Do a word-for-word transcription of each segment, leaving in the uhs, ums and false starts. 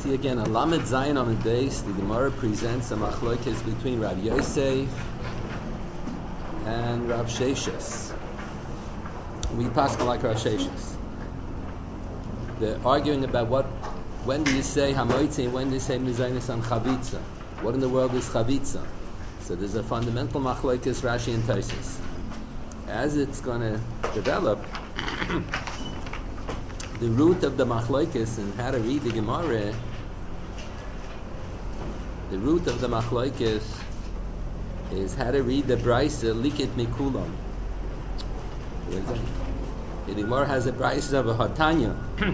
see again, on Lamed Zayin on the base, the Gemara presents a machlokes between Rav Yosef and Rav Sheshes. We pass like Rav Sheshes. They're arguing about what, when do you say Hamoitzi and when do you say Mizaynis on Chavitza? What in the world is Chavitza? So there's a fundamental machlokes Rashi and Tosfos. As it's going to develop, the root of the machlokes and how to read the Gemara, the root of the machlokes is how to read the Brisa Likit Mikulam. The Gemara has a Brisa of a Hatanya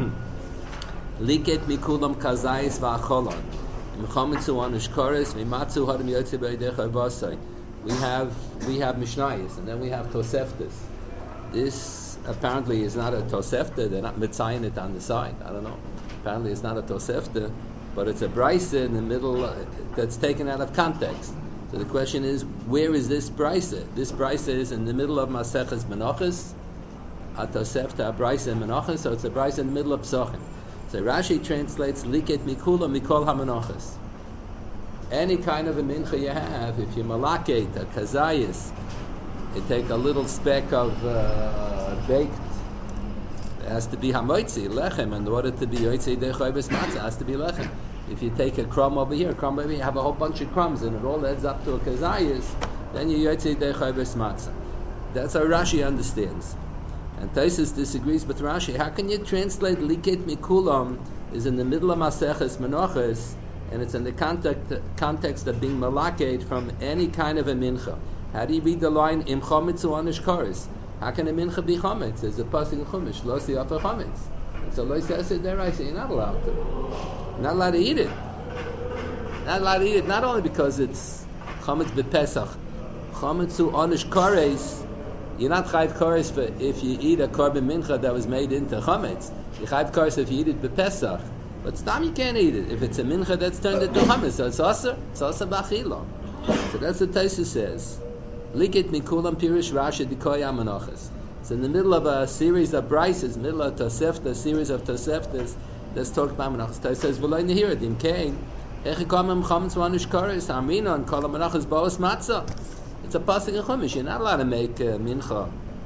Likit Mikulam Kazayis Va'acholon Mchametzu Anushkaris Mimatzu Hadam Yotze B'Yidecha Vasai. We have we have Mishnayos and then we have Toseftas. This apparently is not a Tosefta. They're not mitzayin it on the side. I don't know. Apparently it's not a Tosefta, but it's a Brisa in the middle uh, that's taken out of context. So the question is, where is this Brisa? This Brisa is in the middle of Maseches Menachos, a Tosefta, a Brisa in Menachos, so it's a Brisa in the middle of Psachim. So Rashi translates Liket Mikula Mikol HaMenachos. Any kind of a mincha you have, if you malakate a kazayis, you take a little speck of uh, baked, it has to be hamoitzi, lechem, in order to be yotzei dechoybes matzah, it has to be lechem. If you take a crumb over here, a crumb over here, you have a whole bunch of crumbs and it all adds up to a kazayis, then you yotzei dechoybes matzah. That's how Rashi understands. And Tosfos disagrees with Rashi. How can you translate liket mikulam is in the middle of Maseches Menachos, and it's in the context, context of being malakate from any kind of a mincha? How do you read the line im chometz u'anish karis? How can a mincha be chometz? There's a pasuk in Chumash, lo siyafa chometz. And so lo siyafa derai, so you're not allowed to. You're not allowed to eat it. Not allowed to eat it, not only because it's chometz b'pesach. Chometz u'anish karis, you're not chayv karis for if you eat a korban mincha that was made into chometz. You chayv karis if you eat it b'pesach. But stam you can't eat it. If it's a mincha that's turned into chometz, so it's aser. It's aser b'achila. So that's what Tosfos says. Likit mikulam pirish Rashi dikoya menachos. It's in the middle of a series of brises, middle of Tosefta, a series of Toseftas that's talked about menachos. Tosfos says, "V'lo nehira dim kain echikamim chametz v'anish kares amina and kol menachos boas matzah." It's a pasuk in Chumash. You're not allowed to make a mincha.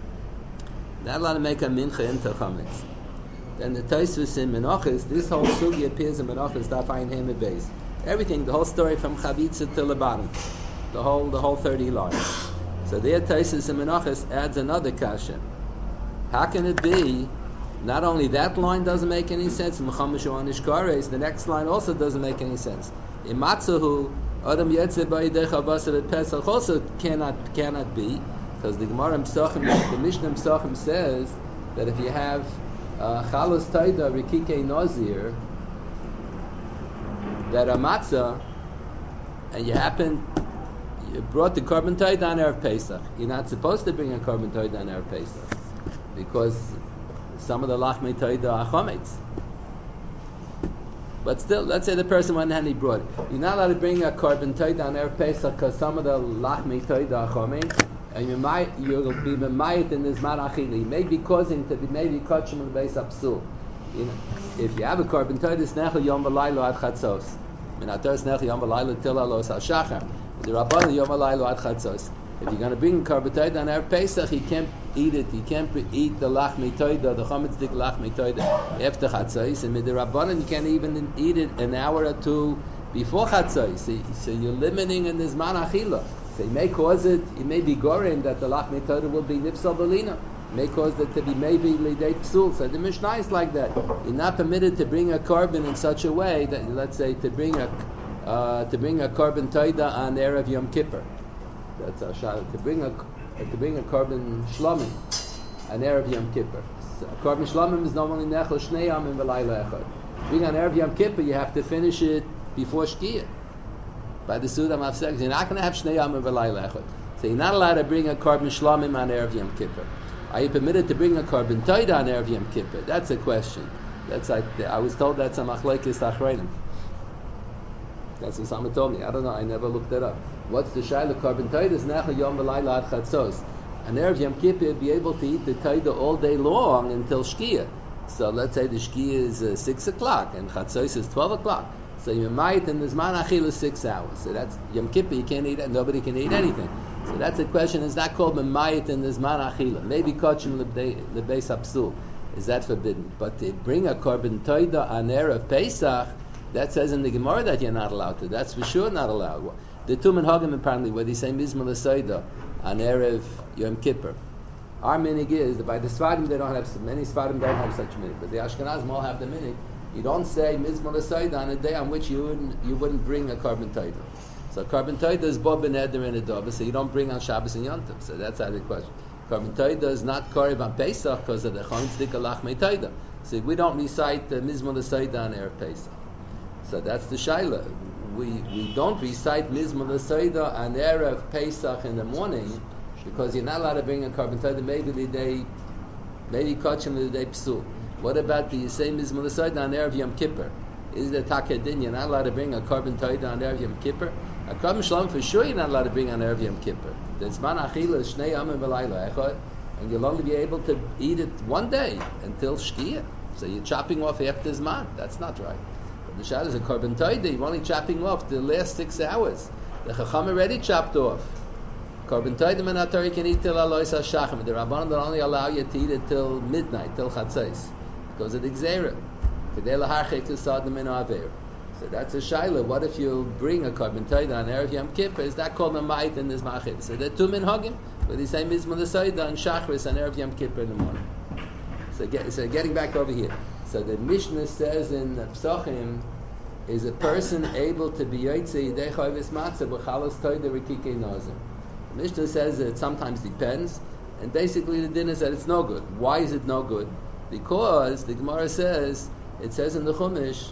Not allowed to make a mincha into chametz. Then the Tosfos in menachos, this whole sugi appears in menachos daf ayin hem beis. Everything, the whole story from Chavitza till the bottom, the whole the whole thirty lines. So there Tosfos in menachos adds another kasha. How can it be? Not only that line doesn't make any sense, the next line also doesn't make any sense. Imatzahu Adam Yetze Bayidecha Basar Pesach also cannot cannot be, because the Gemara Psachim, the Mishnah Psachim says that if you have uh, Chalos Taida Rikike Nazir, that a matzah, and you happen, you brought the korban toida on Erev Pesach. You're not supposed to bring a korban toida on Erev Pesach, because some of the lachmei toida are chometz. But still, let's say the person went and he brought it. You're not allowed to bring a korban toida on Erev Pesach because some of the lachmei toida are chometz, and you might, you'll be memayit in this marachili. You may be causing to be maybe kachim on the base absul. You know, if you have a korban toida, snechel yom v'laylo ad chatzos. Minatar snechel yom v'laylo till alos hashachar. The rabbanon yom v'laylo ad chatzos. If you're going to bring a korban toida on Erev Pesach, you can't eat it. You can't eat the lachmei toida, the chometz dik lachmei toida after chatzos. And with the rabbanon, you can't even eat it an hour or two before chatzos. So, so you're limiting in this man achila. So you may cause it. It may be gorim that the lachmei toida will be nifsal belina. May cause that to be maybe lidei psul. So the Mishnah is like that. You're not permitted to bring a korban in such a way that, let's say, to bring a uh, to bring a korban toida on erev Yom Kippur. That's a shot. To bring a to bring a korban shlomim on erev Yom Kippur. So a korban shlomim is normally nechel shnei yamim v'layla echad. Bring on erev Yom Kippur, you have to finish it before shkia. By the Suda Mafsek, you're not going to have shnei yamim v'layla echad. So you're not allowed to bring a korban shlomim on erev Yom Kippur. Are you permitted to bring a korban toida on erev Yom Kippur? That's a question. That's like I was told that's a machlekes achreinim. That's what someone told me. I don't know. I never looked it up. What's the shayla? Korban toida is nechel yom v'layla ad chatzos. On erev Yom Kippur, be able to eat the toida all day long until shkia. So let's say the shkia is uh, six o'clock and chatzos is twelve o'clock. So you might in the zman achila six hours. So that's Yom Kippur. You can't eat it. Nobody can eat anything. So that's the question. Is that called memayit in the zman achila? Maybe kachim lebeis hapsul. Is that forbidden? But to bring a korban toida on erev Pesach, that says in the Gemara that you're not allowed to. That's for sure not allowed. The Tumen Hagim apparently where they say mizmah l'soida on erev Yom Kippur. Our minig is that by the Sfarim they don't have so many Sfarim don't have such minig, but the Ashkenazim all have the minig. You don't say mizmah l'soida on a day on which you wouldn't you wouldn't bring a korban toida. So korban toida is bo ben eder and a dova, so you don't bring on Shabbos and Yom Tov. So that's out of the question. Korban toida is not korev on Pesach because of the chonzdik alachmei toida. So we don't recite the mizmah l'soida on erev Pesach. So that's the shaila. We we don't recite mizmah l'soida on erev Pesach in the morning because you're not allowed to bring a korban toida. Maybe the day, maybe kachim the day psul. What about the same mizmah l'soida on erev Yom Kippur? Is the takadin? You're not allowed to bring a korban toida on erev Yom Kippur. A korban shalom for sure you're not allowed to bring on erev Yom Kippur. The zman achila is shnei yamim v'layla echad, and you'll only be able to eat it one day until shkia. So you're chopping off after zman. That's not right. The shad is a korban toida. You're only chopping off the last six hours. The chacham already chopped off. Korban toida menatori can eat till alois hashachim. The rabbanon don't only allow you to eat it till midnight, till chatzos, because of the gzeira. Kedei laharchek tusad min aver. So that's a shaila. What if you bring a korban toida on erev Yom Kippur? Is that called a ma'it in this ma'achid? So there are two minhagim, but they say mizmah l'soida and shachris on erev Yom Kippur in the morning. So, get, so getting back over here. So the Mishnah says in Psachim, is a person able to be yotze yidei chayvis matzah b'chalos toida rikikei nazir? The Mishnah says that it sometimes depends, and basically the din is that it's no good. Why is it no good? Because the Gemara says, it says in the Chumash,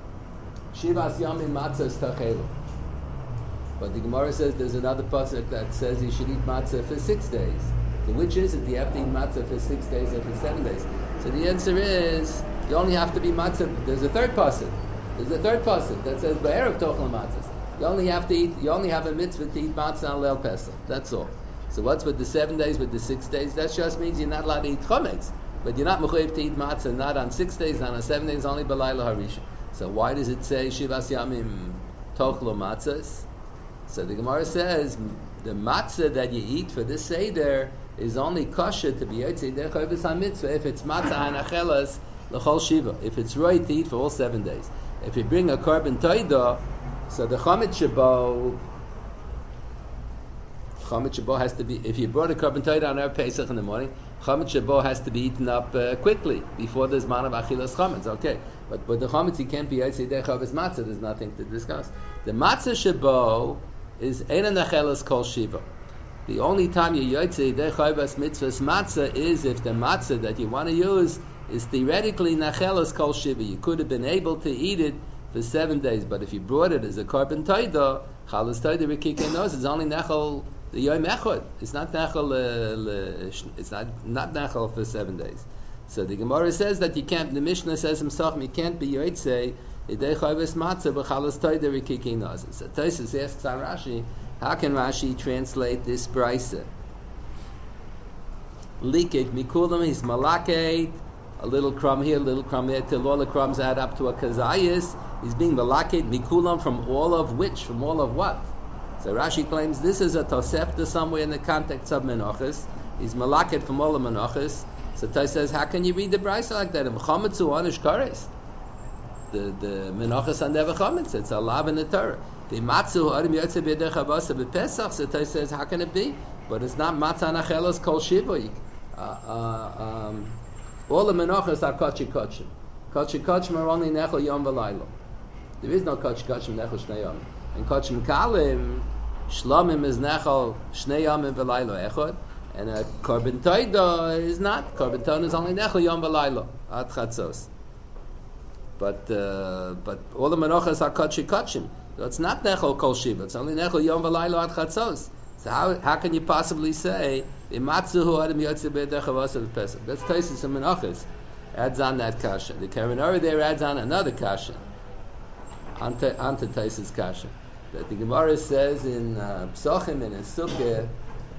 Shivas Yamim Matzah Stachelu. But the Gemara says there's another pasuk that says you should eat matzah for six days. So which is it? Do you have to eat matzah for six days or for seven days? So the answer is you only have to be matzah. There's a third pasuk. There's a third pasuk that says Ba'erev Tochel Matzahs. You only have to eat. You only have a mitzvah to eat matzah on Leil Pesach. That's all. So what's with the seven days? With the six days? That just means you're not allowed to eat chometz. But you're not mechuyev to eat matzah not on six days, not on seven days, only b'layla harisha. So why does it say shivas yamim tochlo matzahs? So the Gemara says the matzah that you eat for this seder is only kosher to be yotze yidei chayvis hamitzvah if it's matzah hanachelas l'chol shiva. If it's right to eat for all seven days. If you bring a korban toida, so the chametz shabo, chametz shabo has to be. If you brought a korban toida on erev Pesach in the morning, chametz shabo has to be eaten up uh, quickly before there's man of achilas chametz. Okay, but but the chametz he can't be yotze yidei chayvis matzah. There's nothing to discuss. The matzah shabo is ein nachelas kol shiva. The only time you yotze yidei chayvis mitzvahs matzah is if the matzah that you want to use is theoretically nachelas kol shiva. You could have been able to eat it for seven days, but if you brought it as a korban toida, chalas toida rikikei nos, it's only nachal the yom echad. It's not nachal. Uh, it's not not nachal for seven days. So the Gemara says that you can't. The Mishnah says himself, you can't be yotze yidei chayvis matzah b'chalas toida rikikei nos. So Tosfos asks on Rashi, how can Rashi translate this brisa? Likik mikulam is malaket. A little crumb here, a little crumb there, till all the crumbs add up to a kazayis. He's being malaked mikulam from all of which? From all of what? So Rashi claims this is a tosefta somewhere in the context of menachos. He's malaked from all of menachos. So Tosfos says, how can you read the brisa like that? Chametzu anish kares. The the menachos are never chametz. It's a lav in the Torah. The matzu adam yotze b'yedei chavasa b'pesach. So Tosfos says, how can it be? But it's not matzah nachelos kol shiva. Uh, uh, um, All the menachos are kachi kachim. Kachi kachim are only nechel yom v'laylo. There is no kachi kachim nechel shnei yom. And kachim kalim, shlomim is nechel shnei yom v'laylo echad. And a korban toida is not. Korban toida is only nechel yom v'laylo at chatzos. But uh, but all the menachos are kachi kachim. So it's not nechel kol shiva. It's only nechel yom v'laylo at chatzos. So how how can you possibly say imatzuhu adam yotze b'yedei chavasa b'pesach? That's Tosfos and menachos adds on that kasha. The Kavanah there adds on another kasha onto onto Tosfos kasha that the Gemara says in uh, Psachim and in Sukkah.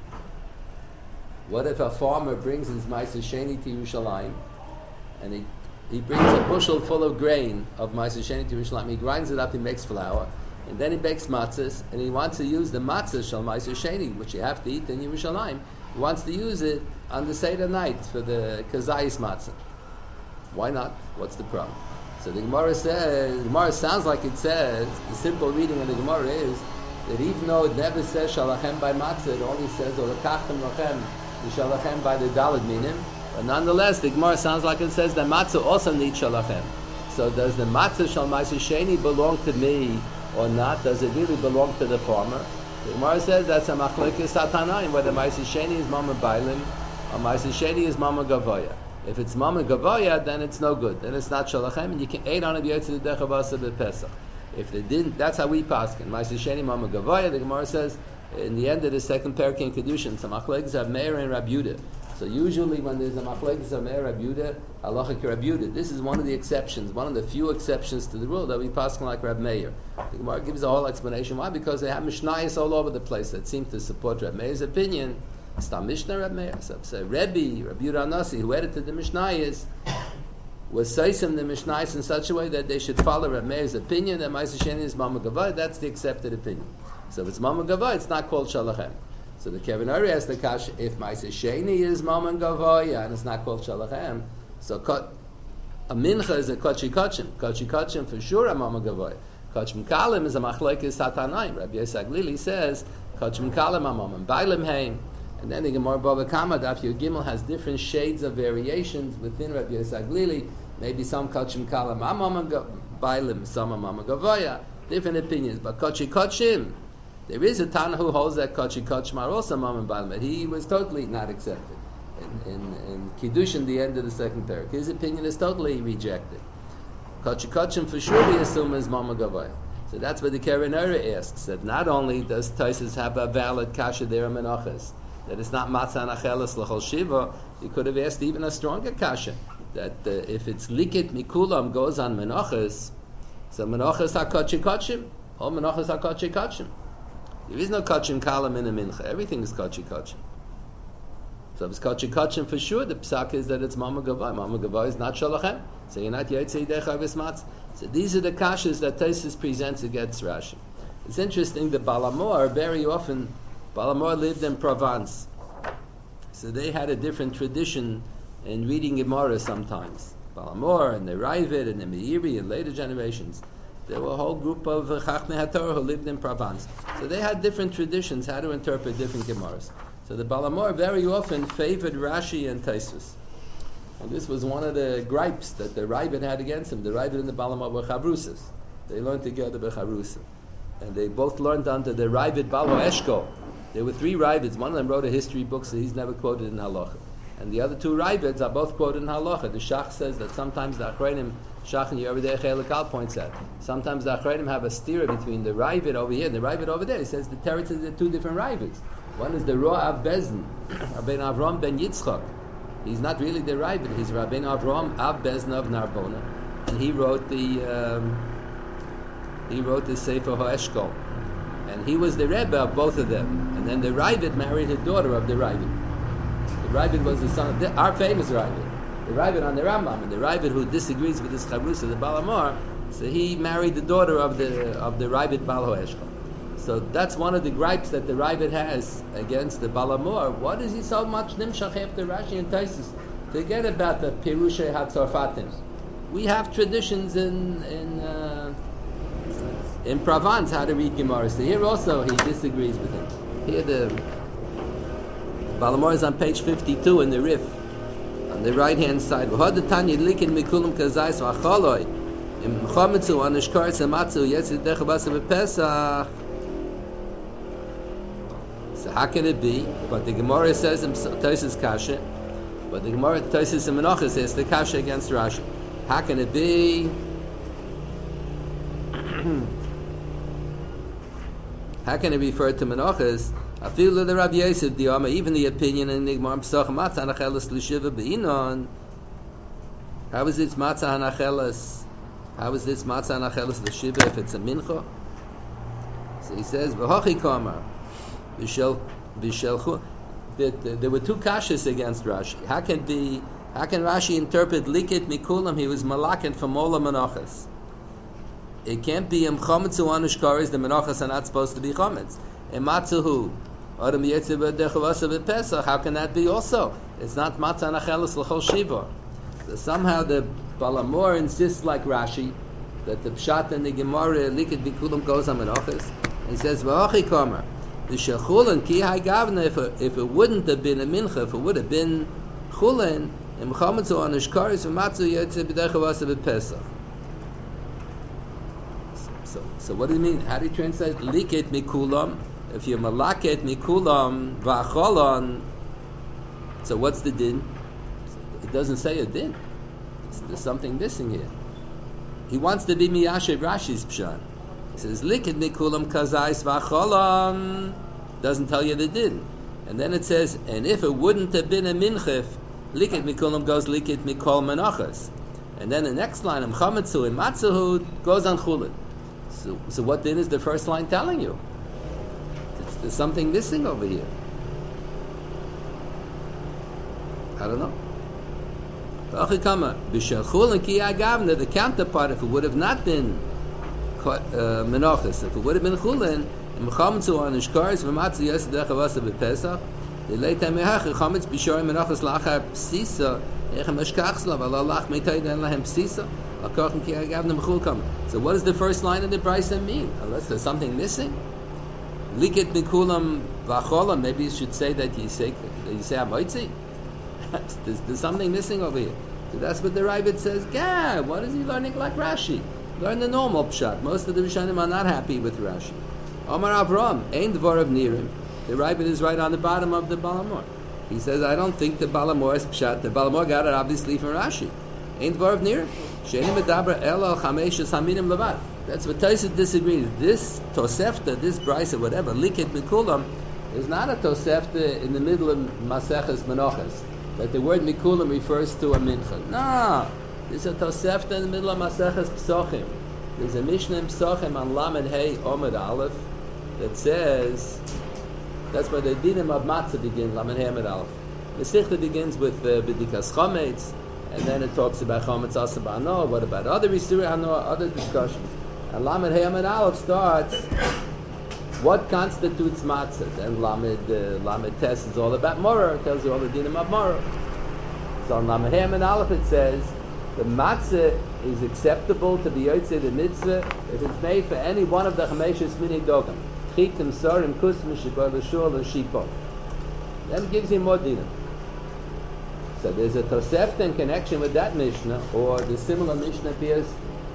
What if a farmer brings his ma'aser sheni to Yerushalayim and he he brings a bushel full of grain of Ma'aser Sheni to Yerushalayim. He grinds it up, he makes flour, and then he bakes matzahs, and he wants to use the matzah shel Ma'aser Sheni, which you have to eat in Yerushalayim. He wants to use it on the Seder night for the Kazayis matzah. Why not? What's the problem? So the Gemara says, the Gemara sounds like it says, the simple reading of the Gemara is that even though it never says shalachem by matzah, it only says olakachtem lachem, the shalachem by the daled minim. But nonetheless, the Gemara sounds like it says that matzah also needs shalachem. So does the matzah shal Ma'aser Sheni belong to me or not? Does it really belong to the farmer? The Gemara says that's a machlokes hatanayim, whether Ma'aser Sheni is mama bailim or Ma'aser Sheni is mama gavoya. If it's mama gavoya, then it's no good. Then it's not shalachem, and you can eat on it b'yotzei dechavasa b'pesach. If they didn't, that's how we paskin. Ma'aser Sheni mama gavoya. The Gemara says in the end of the second parak in kedushin, some machlokes have Meir and Rab Yehuda. So usually when there's a machlokes of Meir Rab Yehuda, halacha Rab Yehuda. This is one of the exceptions, one of the few exceptions to the rule that we paskin like Rab Meir. The Gemara gives a whole explanation why, because they have mishnayos all over the place that seem to support Rab Meir's opinion. It's not Mishnah Rab Meir. So, so Rebbe, Rab Yehuda Nasi, who edited the mishnayos, was seisem the mishnayos in such a way that they should follow Rab Meir's opinion that Ma'aser Sheni is mama gavoya. That's the accepted opinion. So if it's mama gavoya, it's not called shalachem. So the Kevin Ari has the kash, if Ma'aser Sheni is mama gavoya and it's not called shalachem, so a mincha is a kochi kochim. Kochi kochim for sure a mama gavoya. Kochim kalim is a machlokes hatanayim. Rabbi Yosef Glili says kochim kalim a mama bailim heim. And then the Gemara Bava Kama Daf Yud Gimel has different shades of variations within Rabbi Yosef Glili. Maybe some kochim kalim a mama bailim, some a mama gavoya. Different opinions, but kochi kochim. There is a Tana who holds that kochi kochim are also mama bailim, but he was totally not accepted. In, in, in Kiddushin, the end of the second parak, his opinion is totally rejected. Kochi kochim for sure we assume is mama gavoya. So that's what the Keren Ora asks, that not only does Taisus have a valid kasha there in Menachos, that it's not matzah nachelas l'chol shiva, he could have asked even a stronger kasha, that uh, if it's likit mikulam goes on Menachos, so Menachos ha-kochi kochim, or Menachos ha-kochi kochim. There is no kochim kalam in a mincha, everything is kochi kochim. So if it's kochi kochim for sure, the psak is that it's mama gavoya. Mama gavoya is not shalachem. So you're not yotzei decha v'smatz. So these are the kashas that Tosfos presents against Rashi. It's interesting that Balamor, very often, Balamor lived in Provence. So they had a different tradition in reading Gemara sometimes. Balamor and the Ravid and the Meiri and later generations. There were a whole group of uh, Chachmei HaTorah who lived in Provence. So they had different traditions, how to interpret different Gemaras. So the Balamor very often favored Rashi and Tosfos. And this was one of the gripes that the Ravid had against him. The Ravid and the Balamor were Chavrusas. They learned together by Chavrusa. And they both learned under the Ravid Balo Eshkol. There were three Ravids. One of them wrote a history book, so he's never quoted in Halacha. And the other two Ravids are both quoted in Halacha. The Shach says that sometimes the Achreinim, Shach and Yeridei Chelikal points out, sometimes the Achreinim have a steer between the Ravid over here and the Ravid over there. He says the territories are two different Ravids. One is the Ro'av Bezin, Rabbeinu Avram ben Yitzchak. He's not really the Ravid. He's Rabbeinu Avram Av Bezin of Narbona, and he wrote the um, he wrote the Sefer HaEshkol, and he was the Rebbe of both of them. And then the Ravid married the daughter of the Ravid. The Ravid was the son of the, our famous Ravid, the Ravid on the Rambam, and the Ravid who disagrees with this Chavrusa, the Balamor. So he married the daughter of the of the Ravid Bal HaEshkol. So that's one of the gripes that the Ravid has against the Balamor. What is he so much nimshach after Rashi and Tosfos? Forget about the Pirushay HaTzarfatim. We have traditions in in uh, in Provence how to read Gemara. So here also he disagrees with him. Here the Balamor is on page fifty-two in the Rif, on the right hand side. V'hod Tanya likin mikulam kazais v'acholoi im chometzu anishkar sematzu yetzid dechabasa b'pesach. So how can it be? But the Gemara says in Tosfos Kasha, but the Gemara Tosfos in Menachos says the Kasha against Rashi. How can it be? How can it refer to Menachos? I feel that the Rabbi Yosef Diyama, even the opinion in the Gemara Pesach Matzah Hanachelas L'Shiva B'inon. How is this Matzah Hanachelas? How is this Matzah Hanachelas L'Shiva if it's a mincha? So he says V'hochi Kamar. There were two kashas against Rashi. How can it be How can Rashi interpret likit mikulam? He was malakin from all the menachas. It can't be im chametzu anush kares. The menachas are not supposed to be chametz. Im matzahu adam yetze b'dechavasa b'pesach. How can that be also? It's not matzah nachelis l'chol shiva. So somehow the Balamor insists like Rashi that the pshat and the Gemara likit mikulam goes on menachas. And he says v'achi kamer the shechulin ki hay gavna. If it, if it wouldn't have been a mincha, if it would have been chulin. So, so what do you mean? How do you translate liket mikulam? If you're malaket mikulam v'acholon, so what's the din? It doesn't say a din. It's, there's something missing here. He wants to be miyashiv Rashi's pshat. He says liket mikulam kazais v'acholon. Doesn't tell you the din. And then it says, and if it wouldn't have been a minchif, likit mikulam goes likit mikol menachas, and then the next line am chametzu and matzahu goes on chulin. So, so what then is the first line telling you? It's, there's something missing over here. I don't know. The counterpart, if it would have not been uh, menachas, if it would have been chulin, am chametzu on ishkaris v'matzu yosef dechavasa b'pesach. The later mehacher chametz b'shorim menachas lachar psisa echem eshkachslav alalach meitayden lahem psisa akochen ki agavnem b'chul kam. So what does the first line of the brayso mean? Unless there's something missing. Likit mikulam v'acholam. Maybe you should say that you say that you say amoitzi. there's, there's something missing over here. So that's what the Ravid says. Yeah, what is he learning like Rashi? Learn the normal pshat. Most of the Rishonim are not happy with Rashi. Omar Avram ein dvar of nirim. The Ravid is right on the bottom of the Balamor. He says, I don't think the Balamor is pshat. The Balamor got it obviously from Rashi. Ain't dvar of nir. Sheini medabra el al chamesh haminim levad. That's what Tosafos disagrees. This Tosefta, this Brisa, whatever, likit mikulam, is not a Tosefta in the middle of Maseches Menachas. That the word mikulam refers to a mincha. No, there's a Tosefta in the middle of Maseches Psochim. There's a Mishnah in Psochim on Lamed Hey Omid Aleph that says. That's where the dinim of matzah begin. Lamed Hey Amid Aleph. The Sichta begins with uh, b'dikas chometz, and then it talks about chometz asa ba'ano. What about other isuri ano, other discussions? And Lamed Hey Amid Aleph starts what constitutes matzah. Then Lamed uh, Lamed Tes is all about morah. It tells you all the dinim of morah. So on Lamed Hey Amid Aleph it says the matzah is acceptable to the yotzei the mitzvah if it's made for any one of the chameshes mini dogam. Chitim, Sorim, Kusm, Shibor, Lashul, and Shipor. That gives you more dinner. So there's a Tosefta in connection with that Mishnah, or the similar Mishnah appears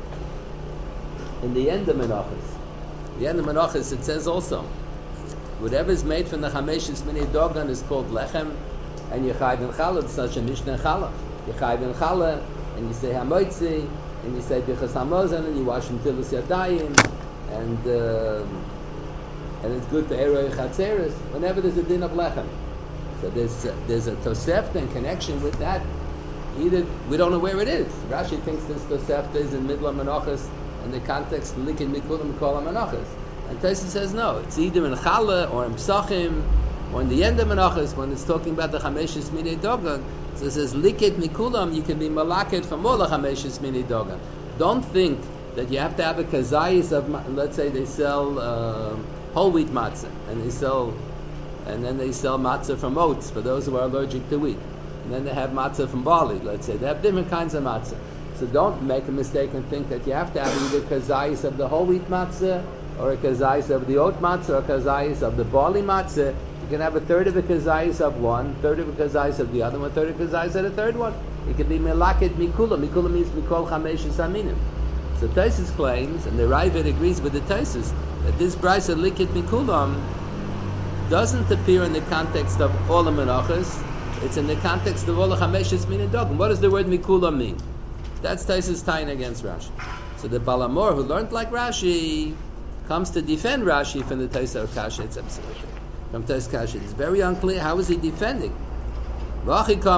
in the end of Menachas. The end of Menachas, it says also, whatever is made from the Chameshis Mini Dogan is called Lechem, and Yechayv and Challah, it's such a Mishnah in Challah. Yechayv and Challah, and you say Hamoitzi, and you say Bichas Hamozan, and you wash him Tilus Yadayim, and... Uh, and it's good for Eroi Chatzeres, whenever there's a din of Lechem. So there's a, there's a Tosefta in connection with that. Either, we don't know where it is. Rashi thinks this Tosefta is in middle of Menachas, in the context, Likit Mikulam Kol Menachas. And Tosafos says no, it's either in Challah, or in Psachim, or in the end of Menachas, when it's talking about the Chameshis Minei Dogan. So it says, Likit Mikulam, you can be Malaket from all the Chameshis Minei Dogan. Don't think that you have to have a kazayis of, let's say they sell... Uh, whole wheat matzah, and they sell, and then they sell matzah from oats for those who are allergic to wheat, and then they have matzah from barley. Let's say they have different kinds of matzah. So don't make a mistake and think that you have to have either kazayis of the whole wheat matzah, or a kazayis of the oat matzah, or a kazayis of the barley matzah. You can have a third of a kazayis of one, third of a kazayis of the other one, third of a kazayis of the third one. It can be melaket mikula. Mikula means mikol chamesh aminim. So Tosafos claims, and the Ravid agrees with the Tosafos, that this brayso likit mikulam doesn't appear in the context of all the menachas. It's in the context of all the chameshes minei dogim. What does the word mikulam mean? That's Tosafos tying against Rashi. So the Balamor, who learned like Rashi, comes to defend Rashi from the Tosafos Kasha. It's absolutely from Tosafos Kasha. It's very unclear. How is he defending? If it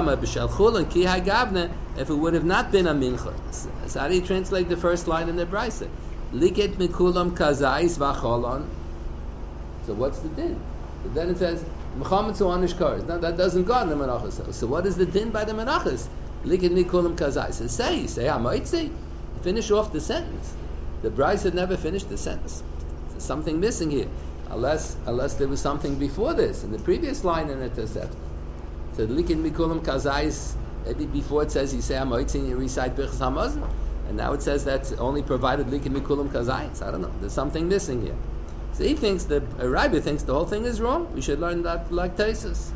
would have not been a mincha. So how do you translate the first line in the brayso? Liket mikulam kazais v'acholon. So what's the din? So then it says mechametzu anish kares. Now that doesn't go in the menachas. So what is the din by the menachas? Likid mikulam kazai. So say, say hamaitzi. Finish off the sentence. The Bryce had never finished the sentence. There's something missing here, unless unless there was something before this in the previous line in the Tosefta. So likid mikulam kazai. Maybe before it says you say hamaitzi and you recite Birchas Hamazon, and now it says that's only provided likid mikulam kazai. I don't know. There's something missing here. So he thinks the uh, Rabbi thinks the whole thing is wrong. We should learn that like Taisus.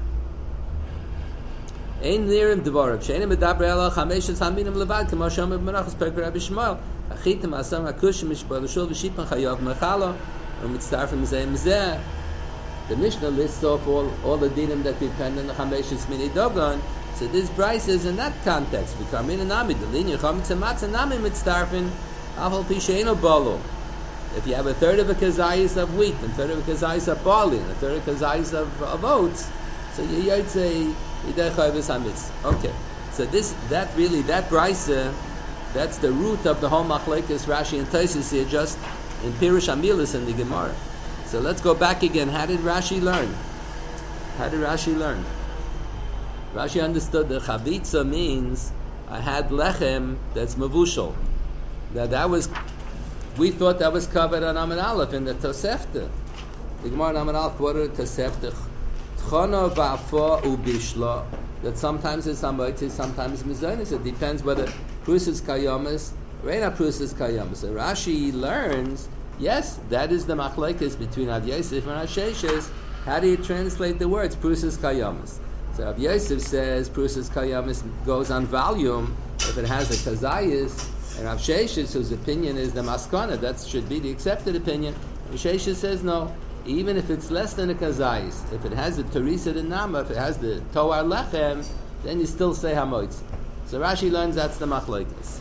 Ein nirim dvorav she'enim medaber ela chameshes haminim levad k'mo shomer b'menachos perek Rabbi Shmuel achitim asam hakushim mishpal shul v'shipan chayav mechalo u'mitzarfim zeh mzeh. The Mishnah lists off all, all the dinim that depend on the chameshes mini dogon. So this Bryce is in that context. V'karmin anami the linya chametz matzah nami mitzarfim avol pi she'eno balo. If you have a third of a kazayis of wheat, and a third of a kazayis of barley, and a third of a kazayis of, of oats, so you might say okay. So this, that really, that brisa, that's the root of the whole machlekes Rashi and Taisus here, just in Pirush Amilis in the Gemara. So let's go back again. How did Rashi learn? How did Rashi learn? Rashi understood that chavitza means I had lechem that's mavushal. Now that was, we thought that was covered on Amud Aleph in the Tosefta. The Gemara on Amud Aleph quoted Tosefta. Tchana va'afa ubishla. That sometimes it's hamaitzi, sometimes it's mizonis. It depends whether prusas kayamas or ain't prusas kayamas. So Rashi learns, yes, that is the machlekes between Rav Yosef and Rav Sheshes. How do you translate the words prusas kayamas? So Rav Yosef says prusas kayamas goes on volume if it has a kazayis, and Rav Sheshes, whose opinion is the maskana, that should be the accepted opinion. Rav Sheshes says no. Even if it's less than a kazayis, if it has the teresa de nama, if it has the toar lechem, then you still say hamoitz. So Rashi learns that's the machlekes.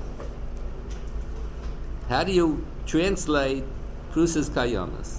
How do you translate prusas kayamas?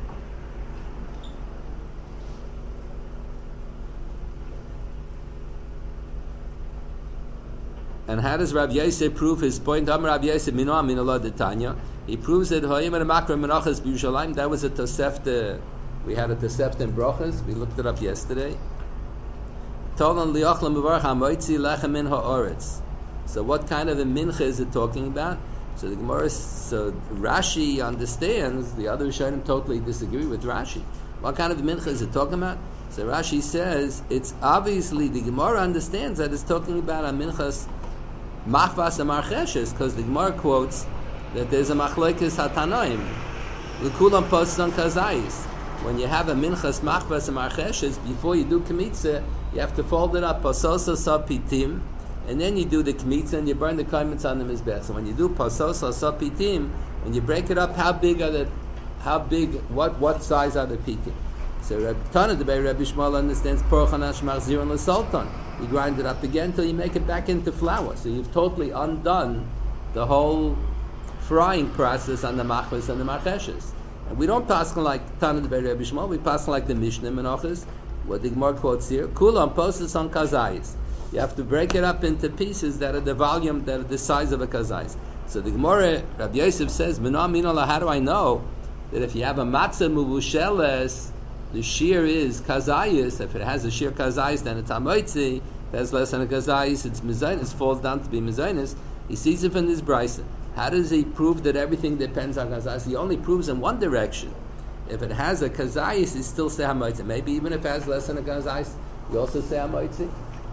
And how does Rav Yosef prove his point? Am Rav Yosef mino min Allah detanya. He proves that Hayim and Makra Menachas B'Yushalayim. That was a Tosefta. We had a Tosefta in Brochas. We looked it up yesterday. Tolan liachlam mevarach hamoitzi lechem min ha'oretz. So what kind of a mincha is it talking about? So the Gemara, so Rashi understands. The other Rishonim totally disagree with Rashi. What kind of a mincha is it talking about? So Rashi says it's obviously the Gemara understands that it's talking about a minchas machvas and marcheshes, because the Gemara quotes that there's a machlekes hatanoim l'kulam poston kazayis. When you have a minchas machvas and marcheshes, before you do kmitza, you have to fold it up pasosa sapitim, and then you do the kmitza and you burn the kaimets on the mizbech. So when you do pasosa sapitim, when you break it up, how big are the, how big, what what size are the pitim? So Rabbi Tana, the Bei Rabbi Shmuel understands porchanash machziron l'sultan. You grind it up again until you make it back into flour. So you've totally undone the whole frying process on the machvas and the marcheshes. And we don't pass like Tana the Bei Rabbi Shmuel. We pass like the Mishnah Menachos, what the Gemara quotes here. Kulam postes on kazayis. You have to break it up into pieces that are the volume, that are the size of a kazayis. So the Gemara, Rabbi Yosef says, Mino mino, how do I know that if you have a matzah muvusheles, the shear is kazayis? If it has a shear kazayis, then it's hamoitzi. If it has less than a kazayis, it's mezainis, falls down to be mezainis. He sees it from this brisa. How does he prove that everything depends on kazayis? He only proves in one direction. If it has a kazayis, he still say hamoitzi. Maybe even if it has less than a kazayis, you also say hamoitzi.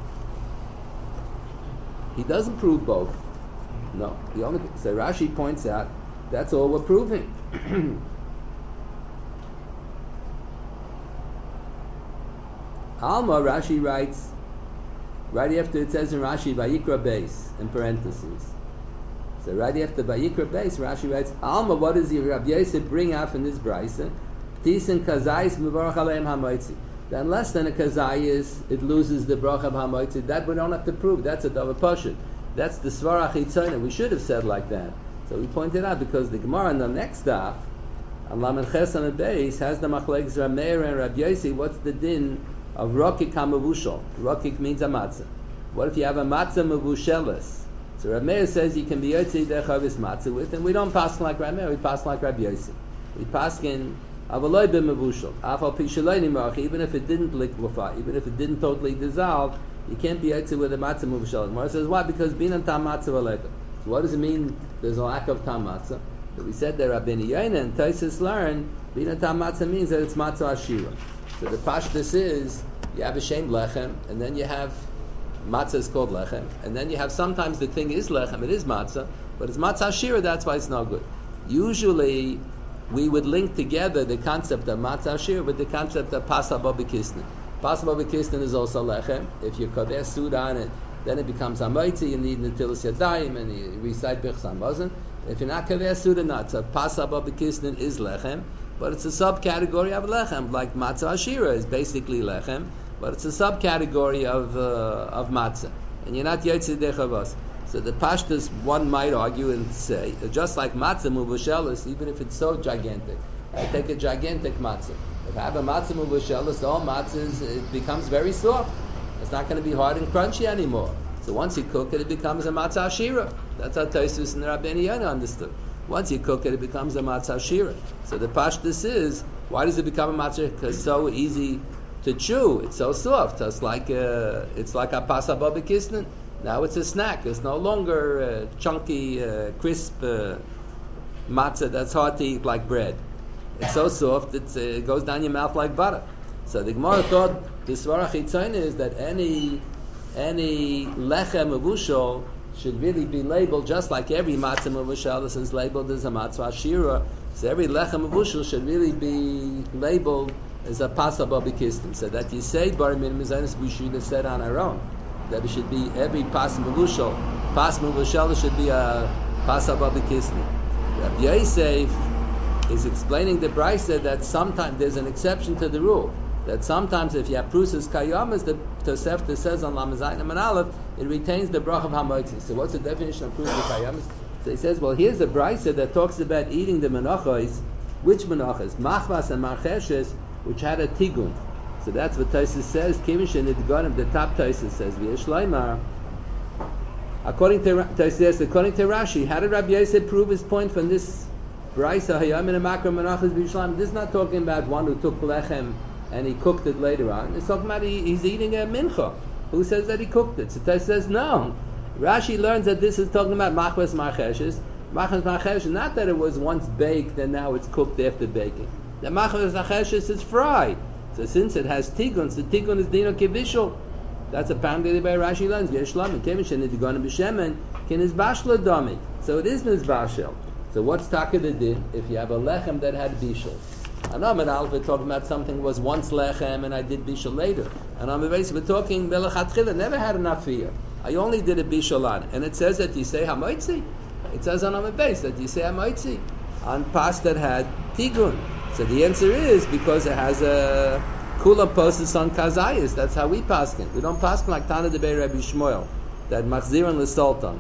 He doesn't prove both. No. He only, so Rashi points out that's all we're proving. Alma, Rashi writes, right after it says in Rashi, Vayikra Beis, in parentheses. So right after Vayikra Beis, Rashi writes, Alma, what does Rabbi Yosef bring out from this brisa? P'tisin kazayis mevarach aleim hamoitzi. Then less than a kazayis, it loses the bracha of hamoitzi. That we don't have to prove. That's a davar pashut. That's the svara chitzona. We should have said like that. So we pointed out because the Gemara on the next daf, on Lamed Ches on the Beis, has the machlekes Rav Meir and Rav Yossi. What's the din of rokik hamavushal? Rokik means a matzah. What if you have a matzah mavusheles? So Rav Meir says you can be yotzi dechavis matzah with, and we don't pass like Rav Meir. We pass like Rav Yossi. We pass in avaloi b'mavushal. Afal pishaloi nimach. Even if it didn't liquefy, even if it didn't totally dissolve, You can't be yaitze with a matzah muvashal. Gemara says why? Because binan tam matzah v'alecha. So what does it mean? There's a lack of tam matzah. But we said that Rabbeinu Yoina and Taisus learn binan tam matzah means that it's matzah ashira. So the pashtus is you have a shem lechem, and then you have matzah is called lechem, and then you have sometimes the thing is lechem, it is matzah, but it's matzah ashira. That's why it's not good. Usually, we would link together the concept of matzah ashira with the concept of pasal b'kisnin. Pasal b'kisnin is also lechem. If you kaver suda on it, then it becomes amoitzi. You need netilas yadayim and you recite birchas hamazon. If you're not kaver suda, not so pasal b'kisnin is lechem, but it's a subcategory of lechem, like matzah ashira is basically lechem, but it's a subcategory of uh, of matzah, and you're not yotze dechavos. So the pashtus, one might argue and say, just like matzah muvashelis, even if it's so gigantic, I take a gigantic matzah. If I have a matzah muvashelis, all matzahs, it becomes very soft. It's not going to be hard and crunchy anymore. So once you cook it, it becomes a matzah ashira. That's how Tosfos and Rabbeinu Yoina understood. Once you cook it, it becomes a matzah ashira. So the pashtus is, why does it become a matzah? Because it's so easy to chew. It's so soft. It's like a, it's like a pasal b'kisnin. Now it's a snack. It's no longer uh, chunky, uh, crisp uh, matzah that's hard to eat like bread. It's so soft it's, uh, it goes down your mouth like butter. So the Gemara thought the svara chitzona is that any any lechem mevushal should really be labeled just like every matzah mevushal is labeled as a matzah ashira. So every lechem mevushal should really be labeled as a pasal b'kisnim. So that you say bar min mizanis we should have said on our own. That it should be every pas mevushal, pas mevushal should be a pasal b'kisni. Rabbi Yosef is explaining the brayso that sometimes there's an exception to the rule. That sometimes if you have prusas kayamas, the Tosefta says on Lamazayim and Aleph, it retains the brach of hamotzi. So what's the definition of prusas kayamas? So he says, well, here's the brayso that talks about eating the menachos. Which menachos? Machvas and marcheshes, which had a tigun. So that's what Tosfos says. Kimish and Idganim, the top Tosfos says, V'yeshleimar. According to Tosfos, according to Rashi, how did Rabbi Yosef prove his point from this brayso? Hayom in a makra menachos v'yishleim. This is not talking about one who took lechem and he cooked it later on. It's talking about he, he's eating a mincha. Who says that he cooked it? So Tosfos says no. Rashi learns that this is talking about machvas marcheshes. Machvas marcheshes, not that it was once baked and now it's cooked after baking. The machvas marcheshes is fried. So since it has tigun, the tigun is dino kibishul. That's apparently by Rashi learns. Yeshlam kemish and idigon b'shemen kin is bashla dami. So it is nizbashel. So what's taka the din if you have a lechem that had bishul? And I'm an alpha talking about something was once lechem and I did bishul later. And I'm basically talking belachatchila never had enough fear. I only did a bishul on, and it says that you say hamoitzi. It says on a base that you say hamoitzi on pas that had tigun. So the answer is because it has a kula postus on kazayis. That's how we paskin. We don't paskin like Tana Debei Rabbi Shmuel that machziran l'sultan.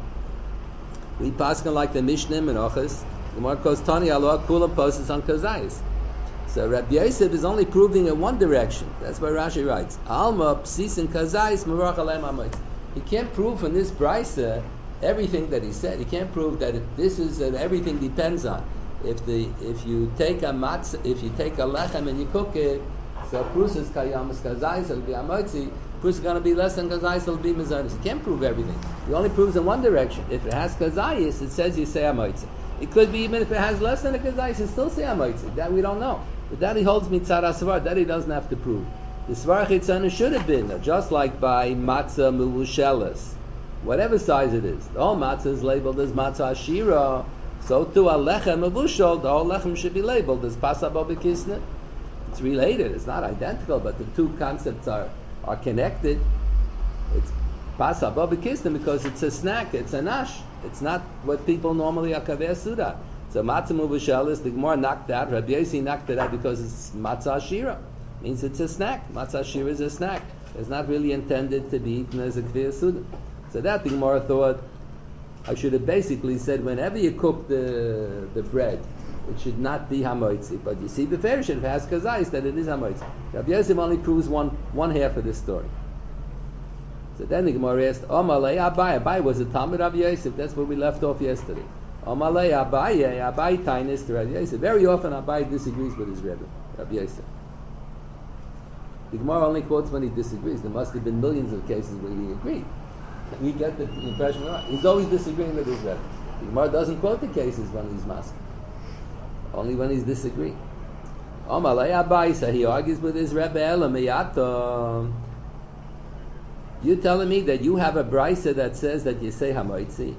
We paskin like the Mishnah Menachos. The Gemara calls Tani Aloha kula postus on kazayis. So Rabbi Yosef is only proving in one direction. That's why Rashi writes Alma psis and kazayis marach alem amoitz. He can't prove from this brayso everything that he said. He can't prove that it, this is that everything depends on. If the if you take a matzah, if you take a lechem and you cook it, so prusas kayamas kazayis will be amotzi. Prusas is going to be less than kazayis will be mizanis. You can't prove everything. He only proves in one direction. If it has kazayis, it says you say amotzi. It could be even if it has less than a kazayis, you still say amotzi. That we don't know. But that he holds mitzad asvar. That he doesn't have to prove. The svar chitzana should have been just like by matzah muvushelis, whatever size it is. All matzah is labeled as matzah ashira. So to a lechem mevushal, the whole lechem should be labeled as pasal b'kisnin. It's related. It's not identical, but the two concepts are, are connected. It's pasal b'kisnin because it's a snack. It's a nash. It's not what people normally are kaver suda. So matzah mevushal is the Gemara knocked out. Rabbi Yossi knocked it out because it's matzah ashira. Means it's a snack. Matzah ashira is a snack. It's not really intended to be eaten as a kaver suda. So that the Gemara thought. I should have basically said whenever you cook the the bread, it should not be hamoitzi. But you see, beferish if it has kazayis, that it is hamoitzi. Rabbi Yosef only proves one one half of this story. So then the Gemara asked, Omalei Abai. Abai was a Talmud Rabbi Yosef. That's where we left off yesterday. Omalei Abai. Abai tainis to Rabbi Yosef. Very often Abai disagrees with his Rebbe, Rabbi Yosef. The Gemara only quotes when he disagrees. There must have been millions of cases where he agreed. We get the impression he's always disagreeing with his Rebbe. The Gemara doesn't quote the cases when he's masking. Only when he's disagreeing. Amalei Abaisa, he argues with his Rebbe Ela. You're telling me that you have a brisa that says that you say Hamoitzi,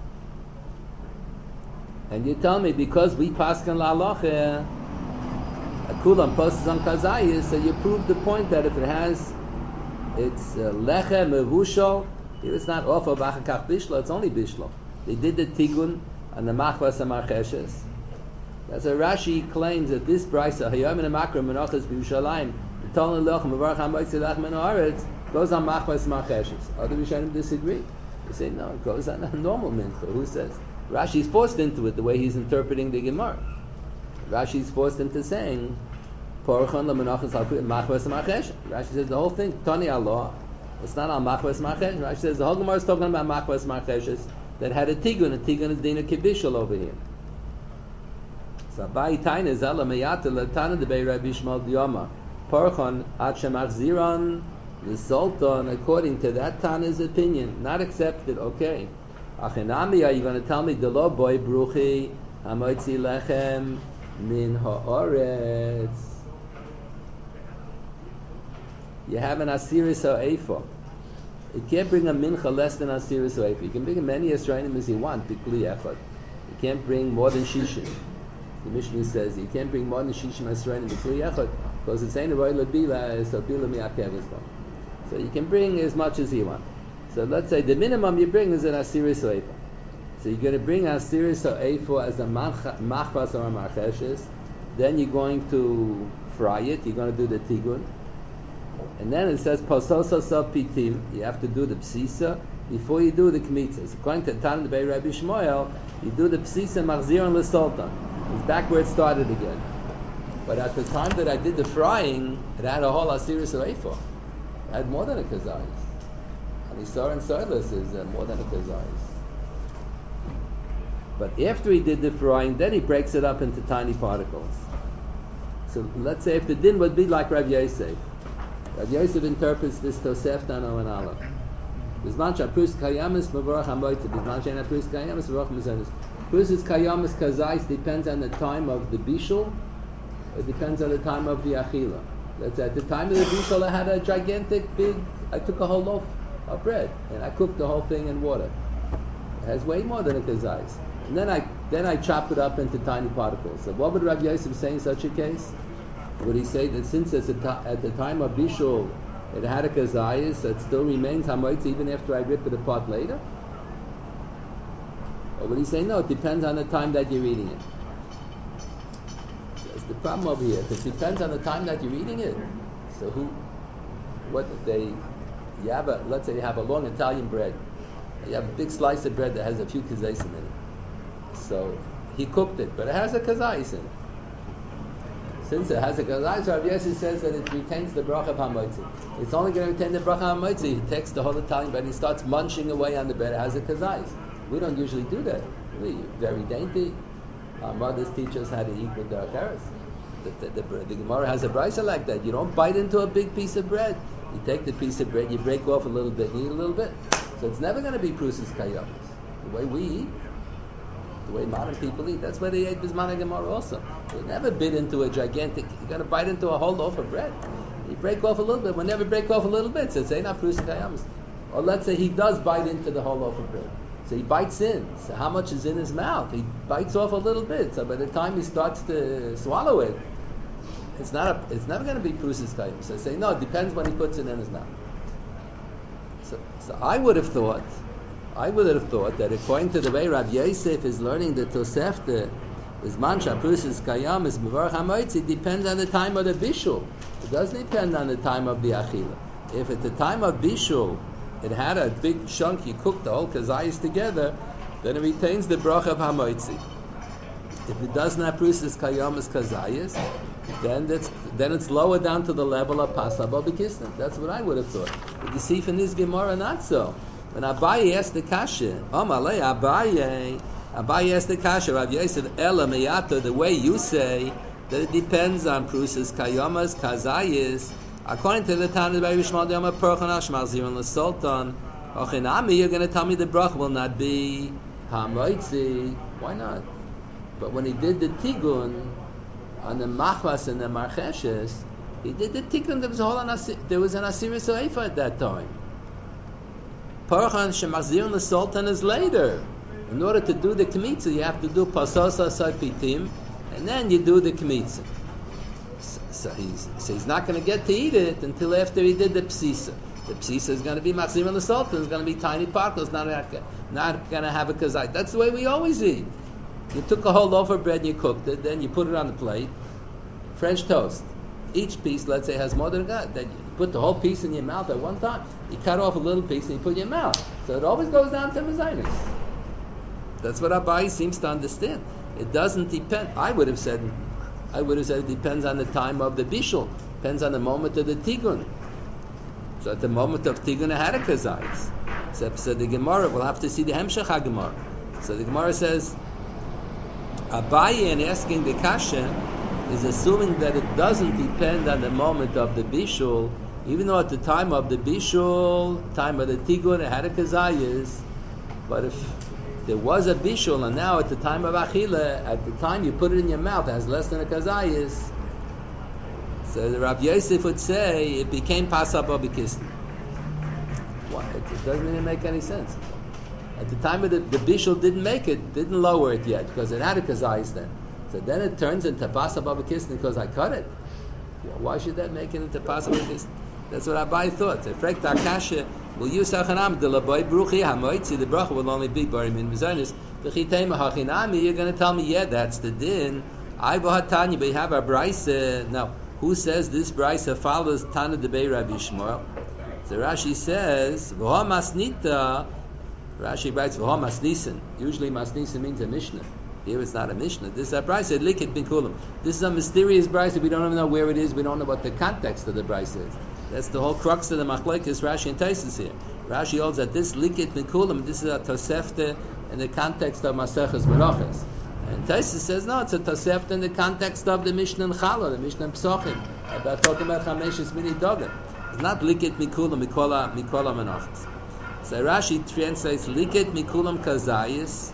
and you tell me because we paskan la'aloche, kulam posts on kazayis, so you prove the point that if it has, it's lechem mevushal, if it's not off of achakach bishlo, it's only bishlo. They did the tigun and the machvas amarcheshes. That's why Rashi claims that this brisa hayom in makra menachas b'Yushalayim, the tolan lochem mevarach hamoitzi lach min haaretz, goes on machvas amarcheshes. Other Rishonim disagree. They say no, it goes on a normal mincha. Who says? Rashi's forced into it the way he's interpreting the Gemara. Rashi's forced into saying Porachon lemenachas machvas amarcheshes. Rashi says the whole thing Tani Allah. It's not on machvas amarcheshes. Rashi says the whole Gemara is talking about machvas amarcheshes that had a tigun. A tigun is dina kibishal over here. So Abai Taina Zala Meyata Latana Debei Rabbi Shmuel Diyama Porachon Ad Shemach Ziran the Sultan, according to that Tana's opinion, not accepted. Okay. Achenami, are you going to tell me the lo boy bruchi hamoitzi lechem min haaretz? You have an asiris ha'efa. You can't bring a mincha less than asiris ha'efa. You can bring as many Yisraelim as you want. Bikli echad. You can't bring more than shishin. The Mishnah says you can't bring more than shishin Yisraelim bikli echad because it's ain't a roy lebila so bila miakev. So you can bring as much as you want. So let's say the minimum you bring is an asiris ha'efa. So you're going to bring asiris ha'efa as a machvas or a marcheshes. Then you're going to fry it. You're going to do the tigun. And then it says pososa pitim. You have to do the psisa before you do the kmitzah. So according to Tana Debei Rabbi Shmuel, you do the psisa machziron l'soltan. It's back where it started again. But at the time that I did the frying, it had a whole asiris ha'efa. It had more than a kazayis. And Isar and Silas is uh, more than a kazayis. But after he did the frying, then he breaks it up into tiny particles. So let's say if the din would be like Rav Yosef. Rav Yosef interprets this Tosefta Tano and Allah. Bisman Shaprus Kayamis Mavarach Hamoitzi. Bisman Shein Aprus Kayamis Mavarach Mizanis. Prus Kayamis Kazayis depends on the time of the bishul. It depends on the time of the achila. Let's say at the time of the bishul, I had a gigantic big. I took a whole loaf of bread and I cooked the whole thing in water. It has way more than a kazayis. And then I then I chop it up into tiny particles. So what would Rav Yosef say in such a case? Would he say that since it's a ta- at the time of bishul it had a kazayis, it still remains hamoitzi even after I rip it apart later? Or would he say no? It depends on the time that you're eating it. That's the problem over here. It depends on the time that you're eating it. So who? What they? You have a let's say you have a long Italian bread. You have a big slice of bread that has a few kazayis in it. So he cooked it, but it has a kazayis in it. Since it has a kazayis, Rav Yosef says that it retains the bracha of hamoitzi. It's only going to retain the bracha of hamoitzi. He takes the whole Italian bread and he starts munching away on the bread. It has a kazayis. We don't usually do that. We're very dainty. Our mothers teach us how to eat with the acheres. The, the, the, the Gemara has a brisa like that. You don't bite into a big piece of bread. You take the piece of bread, you break off a little bit, and eat a little bit. So it's never going to be prusas kayamas. The way we eat, the way modern people eat, that's why they ate Bisman Gemara also. They never bit into a gigantic, you're going to bite into a whole loaf of bread. You break off a little bit, whenever you break off a little bit, so it's not prusas kayamas. Or let's say he does bite into the whole loaf of bread. So he bites in. So how much is in his mouth? He bites off a little bit. So by the time he starts to swallow it, it's not a, it's never going to be prusas kayamas. So I say, no, it depends when he puts it in his mouth. So, so I would have thought, I would have thought that according to the way Rav Yosef is learning the Tosefta, is mancha prusas kayamas mevarach hamoitzi, depends on the time of the bishul. It doesn't depend on the time of the achila. If at the time of bishul it had a big chunk, you cooked the whole kazayis together, then it retains the bracha of hamoitzi. If it doesn't have prusas kayamas kazayis, then that's then it's lower down to the level of pasla b'kisnan. That's what I would have thought. But you see, from this Gemara, not so. When Abaye asked the kasha, Amalei Abaye, Abaye asked the kasha, Rav Yosef Ela Meyata, the way you say that it depends on prusas kayamas kazayis. According to the Tana by Rishmal Yom Perchanash Mazir and the Sultan, Ochinami, you're going to tell me the brach will not be Hamoitzi. Why not? But when he did the Tigun on the Machvas and the Marcheshes, he did the Tikkun. There was a whole anasir, there was an Asir Soifa at that time. Parachan Shemazir the Sultan is later. In order to do the Kmitza, you have to do Pasasa Sapitim, and then you do the Kmitza. So, so he's so he's not going to get to eat it until after he did the Psisa. The Psisa is going to be Mazir the Sultan. It's going to be tiny particles, not not going to have a kazait. That's the way we always eat. You took a whole loaf of bread and you cooked it, then you put it on the plate. French toast. Each piece, let's say, has more than that. Then you put the whole piece in your mouth at one time. You cut off a little piece and you put it in your mouth. So it always goes down to Mazinus. That's what Abai seems to understand. It doesn't depend. I would have said, I would have said it depends on the time of the bishul. Depends on the moment of the tigun. So at the moment of tigun, it had a kazayis. So, so the Gemara, we'll have to see the Hemshech HaGemara. So the Gemara says, Abai in asking the kasha is assuming that it doesn't depend on the moment of the bishul, even though at the time of the bishul, time of the tigun, it had a kazayis. But if there was a bishul, and now at the time of achila, at the time you put it in your mouth, it has less than a kazayis. So the Rav Yosef would say it became pasaba b'kisni. What? It doesn't even make any sense. At the time of the, the bishul didn't make it, didn't lower it yet, because it had a kazayis then. So then it turns into pasaba b'kisni because I cut it. Why should that make it into pasaba b'kisni? That's what Abai thought. So frekt akasha will use hachanam de laboy bruchi hamoitzi. The bracha will only be bari min mizanis. The chitema hachinami. You're going to tell me, yeah, that's the din. I v'hatanya. We have a brayse. Now, who says this brayse follows Tana de Bei Rabbi Shmuel? So Rashi says v'ha masnita. Rashi writes v'ha masnisin. Usually masnisin means a mishnah. Here it's not a mishnah. This is a brayse likit bikulam. This is a mysterious brayse. We don't even know where it is. We don't know what the context of the brayse is. That's the whole crux of the machlekes Rashi and Taisus here. Rashi holds that this likit mikulam, this is a tosefte in the context of Maseches Berachos. And Taisus says no, it's a tosefte in the context of the Mishnah and Chala, the Mishnah and Psochim, about talking about Chameshes Mini Dogim. It's not likit mikulam mikola mikola menachos. So Rashi translates likit mikulam kazayis.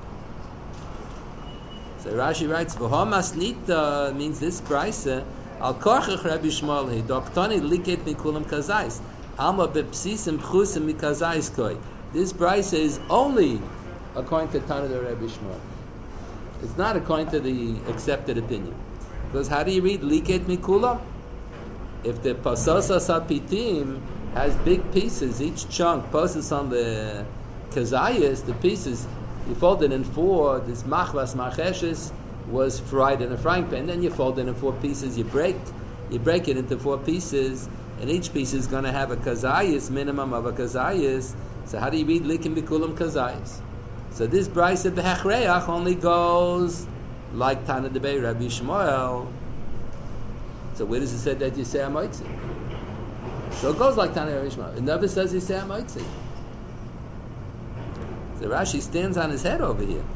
So Rashi writes v'homas nita means this brayse. Al korchach Rabbi Shmuel he doktani liket mikulam kazais alma bepsisim pchusim mikazais koi. This brayse is only according to Tana de Rabbi Shmuel. It's not according to the accepted opinion. Because how do you read liket mikulam? If the pasasa sapitim has big pieces, each chunk passes on the kazayas, the pieces you fold it in four. This machvas marcheshes was fried in a frying pan. Then you fold it in four pieces. You break, you break it into four pieces, and each piece is going to have a kazayis, minimum of a kazayis. So how do you read likim bikulam kazayis? So this brayse behechreach only goes like Tana de Bei Rabbi Shmuel. So where does it say that you say amoitzi? So it goes like Tana de Rabbi Shmuel. It never says you say amoitzi. So Rashi stands on his head over here.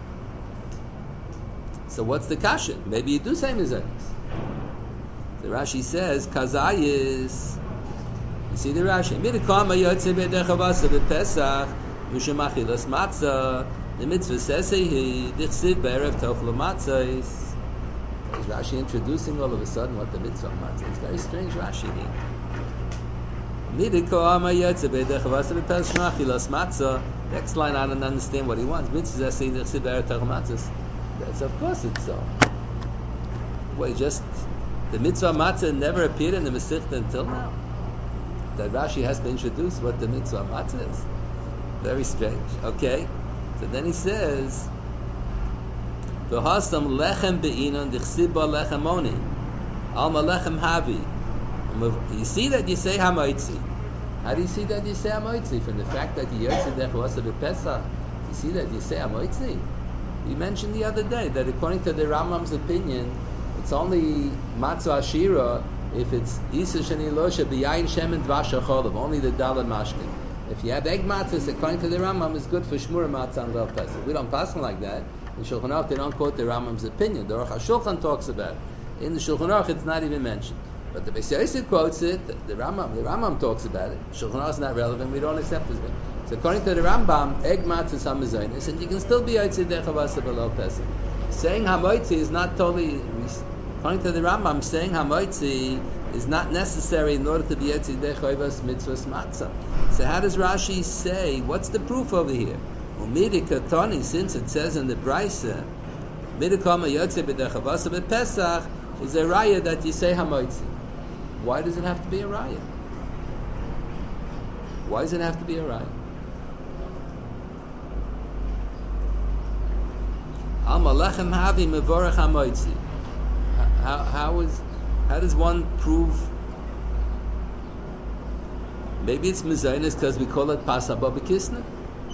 So what's the kasha? Maybe you do say mizanis. The Rashi says kazayis. You see the Rashi. Midikama yotze bedechavasa bepesach mishum achilas matzah. The mitzvah says he dichsiv be'erev tochel matzahs. Is Rashi introducing all of a sudden what the mitzvah matzah? It's very strange Rashi here. Midikama yotze bedechavasa bepesach achilas matzah. Next line I don't understand what he wants. Mitzvah says he dichsiv be'erev tochel matzahs. That's, of course it's so. Wait, just the mitzvah matzah never appeared in the Masechta until now. That Rashi has to introduce what the mitzvah matzah is. Very strange. Okay, so then he says, "V'hastam lechem be'inon dichsiba lechem oni, alma lechem havi." You see that you say hamoitzi. How do you see that you say hamoitzi? From the fact that you yotze dechvasa b'Pesach, you see that you say hamoitzi. We mentioned the other day that according to the Rambam's opinion, it's only matzah ashira if it's isa sheni losha b'yayin shemen dvash acholav, only the dalad mashkin. If you have egg matzahs, according to the Rambam, it's good for shmura matzah and lev pesach. We don't pass them like that. In Shulchan Aruch, they don't quote the Rambam's opinion. The Aruch HaShulchan talks about it. In the Shulchan Aruch, it's not even mentioned. But the Beis Yosef quotes it, the, the Rambam, the Rambam talks about it. Shulchan Aruch is not relevant, we don't accept this. So according to the Rambam, egg matzah hamazonis, and you can still be Yotzei Dechavasa below Pesach. Saying Hamoitzi is not totally, according to the Rambam, saying Hamoitzi is not necessary in order to be Yotzei Dechavas mitzvahs matzah. So how does Rashi say, what's the proof over here? Umidi katoni, since it says in the Brisa, midikama Yotzei Dechavasa b'Pesach, is a raya that you say Hamoitzi. Why does it have to be a raya? Why does it have to be a raya? Al malechem havi mevorach hamoitzi. How how is how does one prove? Maybe it's mezainis because we call it pasaba b'kisnin,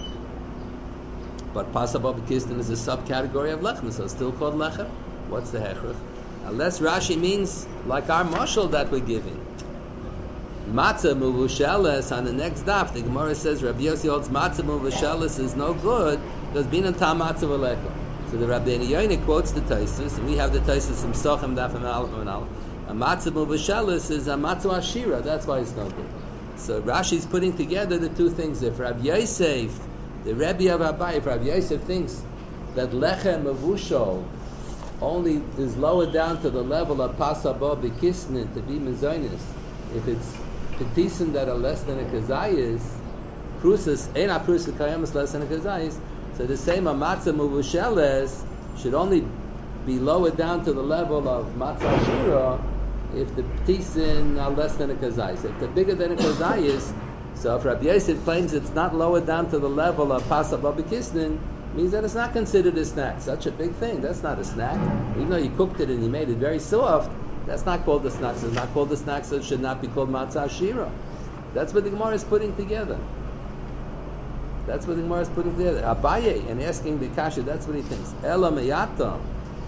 but pasaba b'kisnin is a subcategory of lechem, so it's still called lechem. What's the hechrich? Unless Rashi means like our mashal that we're giving. Matzah muvusheles on the next daf, the Gemara says Rabbi Yossi holds matzah muvusheles is no good because binan tam matzah v'lekom. So the Rabbeinu Yoina quotes the Taisus, and we have the Taisus from Sochem Daf and Aleph and Aleph. A matzah muvusheles is a matzah ashira. That's why it's no good. So Rashi's putting together the two things. If Rabbi Yosef, the Rebbe of Abai, if Rabbi Yosef thinks that lechem mevushol only is lowered down to the level of pasabo b'kisnin to be mezonis, if it's petisim that are less than a kazayis, prusas ena prusa kayamas less than a kazayis. So the same matzah muvusheles should only be lowered down to the level of matzah shira if the petisim are less than a kazayis. If they're bigger than a kazayis, so if Rabbi Yosef claims it's not lowered down to the level of pasabo b'kisnin, means that it's not considered a snack. Such a big thing, that's not a snack. Even though you cooked it and you made it very soft, that's not called a snack. So it's not called a snack, so it should not be called matzah shira. That's what the Gemara is putting together. That's what the Gemara is putting together. Abaye, and asking the Kasha, that's what he thinks. Ela meyatam.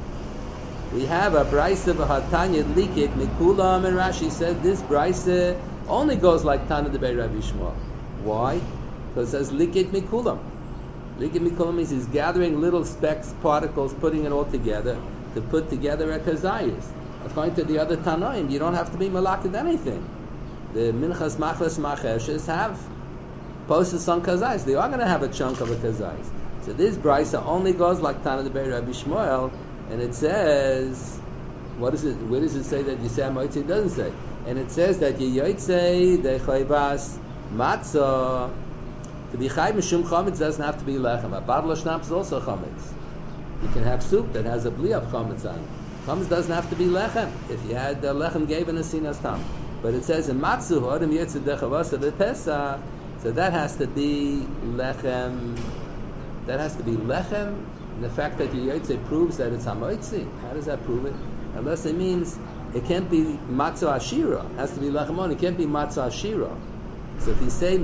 We have a Brisa v'hatanya likit mikulam, and Rashi said this Brisa only goes like Tana de Bei Rabbi Shmuel. Why? Because it says likit mikulam. Likit mikulam means he's gathering little specks, particles, putting it all together to put together a kazayis. According to the other Tanoim, you don't have to be malakid anything. The minchas machlas macheshes have posted on kazayis. They are going to have a chunk of a kazayis. So this brisa only goes like Tana de Bei Rabbi Shmuel, and it says, what is it? Where does it say that you say Amoitzi? It doesn't say, and it says that you yotzei de chayvas matzah. To be chayv mishum chametz doesn't have to be lechem. A bottle of schnapps is also chametz. You can have soup that has a bli of chametz on it. Chametz doesn't have to be lechem. If you had uh, lechem gave in a sinas tam, but it says in matzu hodem yitzed dechavasa b'pesach, so that has to be lechem. That has to be lechem. And the fact that you yotze proves that it's hamoitzi. How does that prove it? Unless it means it can't be matzu ashira. It has to be lechem. It can't be matzu ashira. So if you say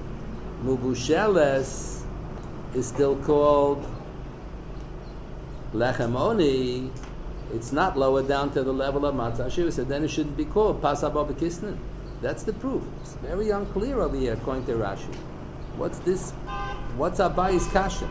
mubusheles is still called lechem oni, it's not lowered down to the level of matzah shira, so then it shouldn't be called pasaba b'kisnin. That's the proof. It's very unclear over here according to Rashi. What's this? What's Abayi's kasha?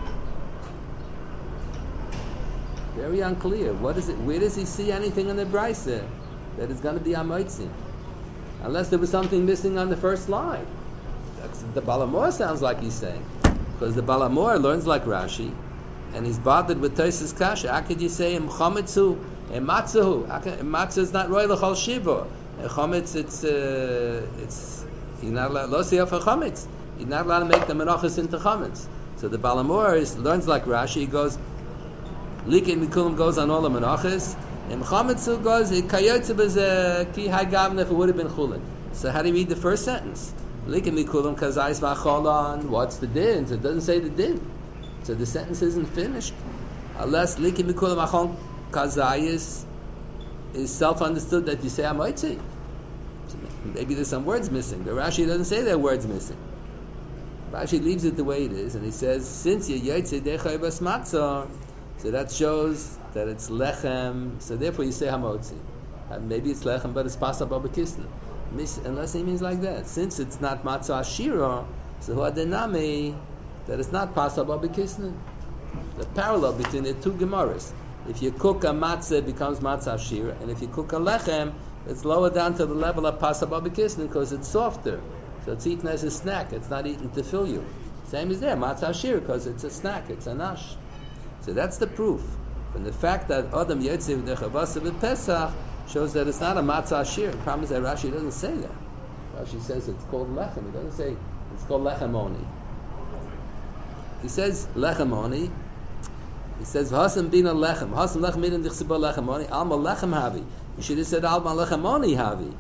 Very unclear. What is it? Where does he see anything in the brisa that is going to be amoitzi? Unless there was something missing on the first line. That's, the Balamor sounds like he's saying, because the Balamor learns like Rashi, and he's bothered with Tosas kasha. How could you say chometzu and matzahu? Matzah is not roy l'chol shiva. Chometz, it's uh, it's you're not allowed lo siyaf chometz. You're not allowed to make the menachos into chometz. So the Balamor is, learns like Rashi. He goes likin mikulam goes on all the menachos, and chometzu goes kayotze b'zeh ki hagavnech. It would have been chulin. So how do you read the first sentence? Likin mikulam kazayis v'acholon. What's the din? So it doesn't say the din. So the sentence isn't finished unless likin mikulam achon kazayis is self-understood that you say amoitzi. So maybe there's some words missing. But Rashi doesn't say there are words missing. Rashi leaves it the way it is, and he says, since you yotzei dechay bas matzah, so that shows that it's lechem. So therefore you say hamotzi. Uh, maybe it's lechem, but it's pasaba b'kisna. Unless he means like that. Since it's not matzah ashira, so hu adenami that it's not pasaba b'kisna. The parallel between the two gemaras. If you cook a matzah, it becomes matzah shira, and if you cook a lechem, It's lower down to the level of pasababikisnin because it's softer. So it's eaten as a snack. It's not eaten to fill you. Same as there, matzah shir, because it's a snack. It's a nash. So that's the proof. From the fact that Adam Yetziv Dechavasa Pesach shows that it's not a matzah shir. The problem is that Rashi doesn't say that. Rashi says it's called lechem. He doesn't say it's called lechemoni. He says lechemoni. He says v'hasam bina lechem. V'hasam lechem midin dichsiba lechemoni. Alma lechem havi. You should have said alma lechemoni havi.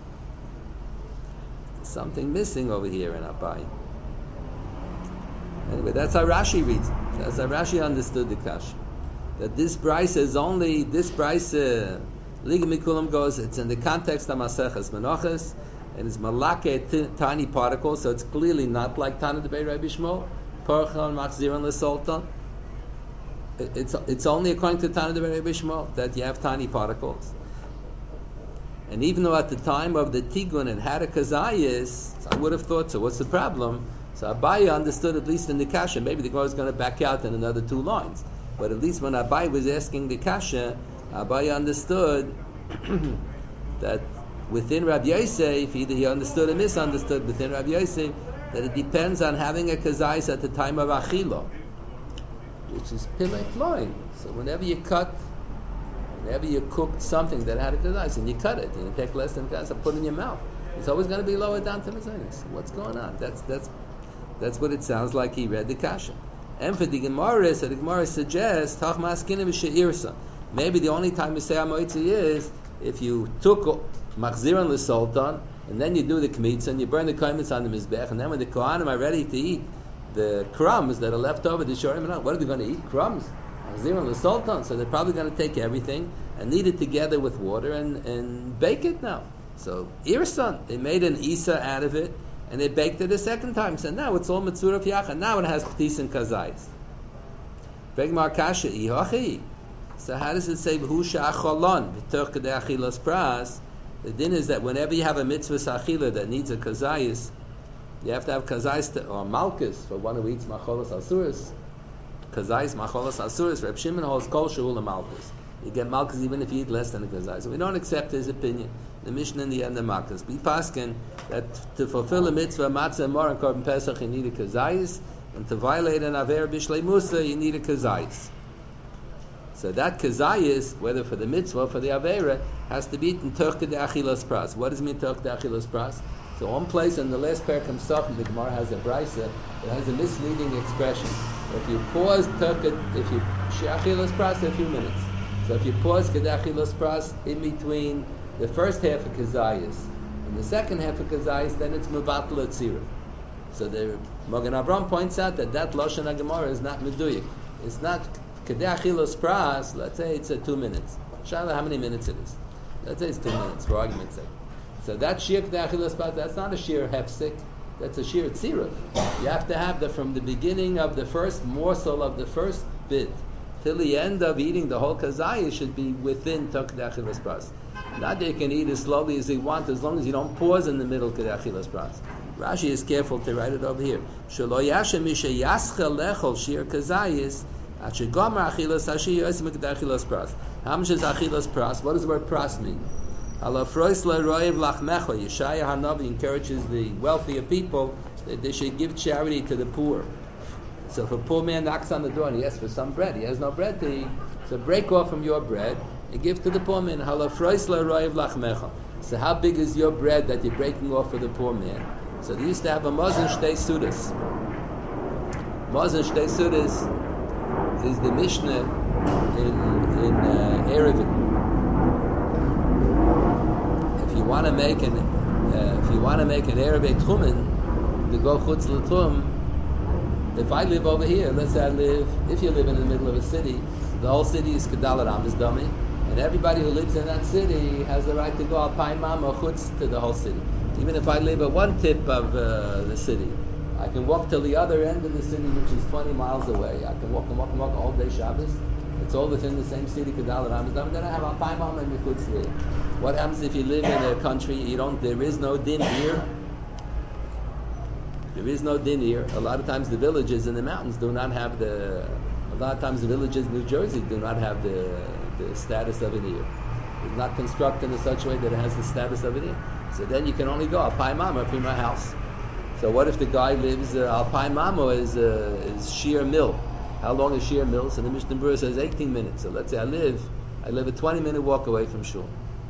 Something missing over here in Abai. Anyway, that's how Rashi reads. That's how Rashi understood the kash. That this brisa is only this brisa. Liga Mikulam goes. It's in the context of Maseches Menachos, and it's malake t- tiny particles. So it's clearly not like Tana Debei Rabbi Shmuel. Parchon Machziron LeSoltan. It's it's only according to Tana Debei Rabbi Shmuel that you have tiny particles. And even though at the time of the Tigun it had a kazayis, I would have thought so. What's the problem? So Abaye understood at least in the kasha. Maybe the guy is going to back out in another two lines. But at least when Abaye was asking the kasha, Abaye understood that within Rabbi Yosef, either he understood or misunderstood within Rabbi Yosef, that it depends on having a kazayis at the time of achila, which is pilek loin. So whenever you cut, whenever you cooked something that had a kazayis and you cut it, and you take less than kazayis and put it in your mouth, it's always going to be lower down to the zayis. What's going on? That's that's that's what it sounds like he read the kasha. And for the Gemara, so the Gemara suggests tach maskinim she'irsa. Maybe the only time you say amoitzi is if you took machziron l'soltan and then you do the kmitza and you burn the kaimitz on the mizbech, and then when the kohanim are ready to eat the crumbs that are left over, the shorim, what are they going to eat? Crumbs. Machziron l'soltan. So they're probably going to take everything and knead it together with water and, and bake it now. So irsan, they made an isa out of it and they baked it a second time. So now it's all mitzvah of yachad. Now it has chtis and kazayis. Begmar kasha ihachi. So how does it say v'husha acholon v'tor kedei achilas pras? The din is that whenever you have a mitzvah achila that needs a kazayis, you have to have kazayis to, or malchus for one who eats macholas asuris. Kazayis macholas asuris. Reb Shimon holds kol shul malchus. You get malchus even if you eat less than a kazayis. So we don't accept his opinion. The Mishnah in the end of malchus. We paskin that to fulfill a mitzvah matzah and more and korban pesach you need a kazayis, and to violate an aver bishlei musa you need a kazayis. So that kazayis, whether for the mitzvah or for the avera, has to be eaten torch de achilas pras. What does it mean torch de achilas pras? So one place in the last paragraph Sachim, the Gemara has a brisa that has a misleading expression. If you pause torch, if you achilas pras a few minutes. So if you pause de achilas pras in between the first half of kazayis and the second half of kazayis, then it's mevatel etzira. So the Magen Avraham points out that that lashon haGemara is not meduyik. It's not kedei achilas pras. Let's say it's a two minutes. Shala, how many minutes it is? Let's say it's two minutes for argument's sake. So that shir kedei achilas pras, that's not a shir hefsik. That's a shir tzira. You have to have the from the beginning of the first morsel of the first bit till the end of eating the whole kazayis should be within kedei achilas pras. Not that you can eat as slowly as you want, as long as you don't pause in the middle kedei achilas pras. Rashi is careful to write it over here. Shelo yashem misha yaschel lechol shir kazayis at shegomer achilas hashir yosim kedei achilas pras. How much is achilas pras? What does the word pras mean? Halafrois leroyev lachmecho. Yeshaya Hanavi encourages the wealthier people that they should give charity to the poor. So if a poor man knocks on the door and he asks for some bread, he has no bread to eat, so break off from your bread and give to the poor man. Halafrois leroyev lachmecho. So how big is your bread that you're breaking off for the poor man? So they used to have a Mazen Shtei Sudas. Mazen Shtei Sudas is the Mishnah in in uh, Erevin. If you want to make an uh, if you want to make an Erev Tchumen, to go chutz l'tum. If I live over here, let's say I live. If you live in the middle of a city, the whole city is Kedal Ram is dummy, and everybody who lives in that city has the right to go al Pai Mam or chutz to the whole city. Even if I live at one tip of uh, the city, I can walk till the other end of the city, which is twenty miles away. I can walk and walk and walk all day Shabbos. It's all within the same city, Kedal Ram. Then I have a Paimam and Mechutz there. What happens if you live in a country, you don't, there is no din here? There is no din here. A lot of times the villages in the mountains do not have the, a lot of times the villages in New Jersey do not have the, the status of an ear. It's not constructed in such a way that it has the status of it in. So then you can only go Alpai Mama from my house. So what if the guy lives uh, Alpai Mama is uh, is Shir Mill? How long is Shir Mill? So the Mishnah Berurah says eighteen minutes. So let's say I live I live a twenty minute walk away from shul.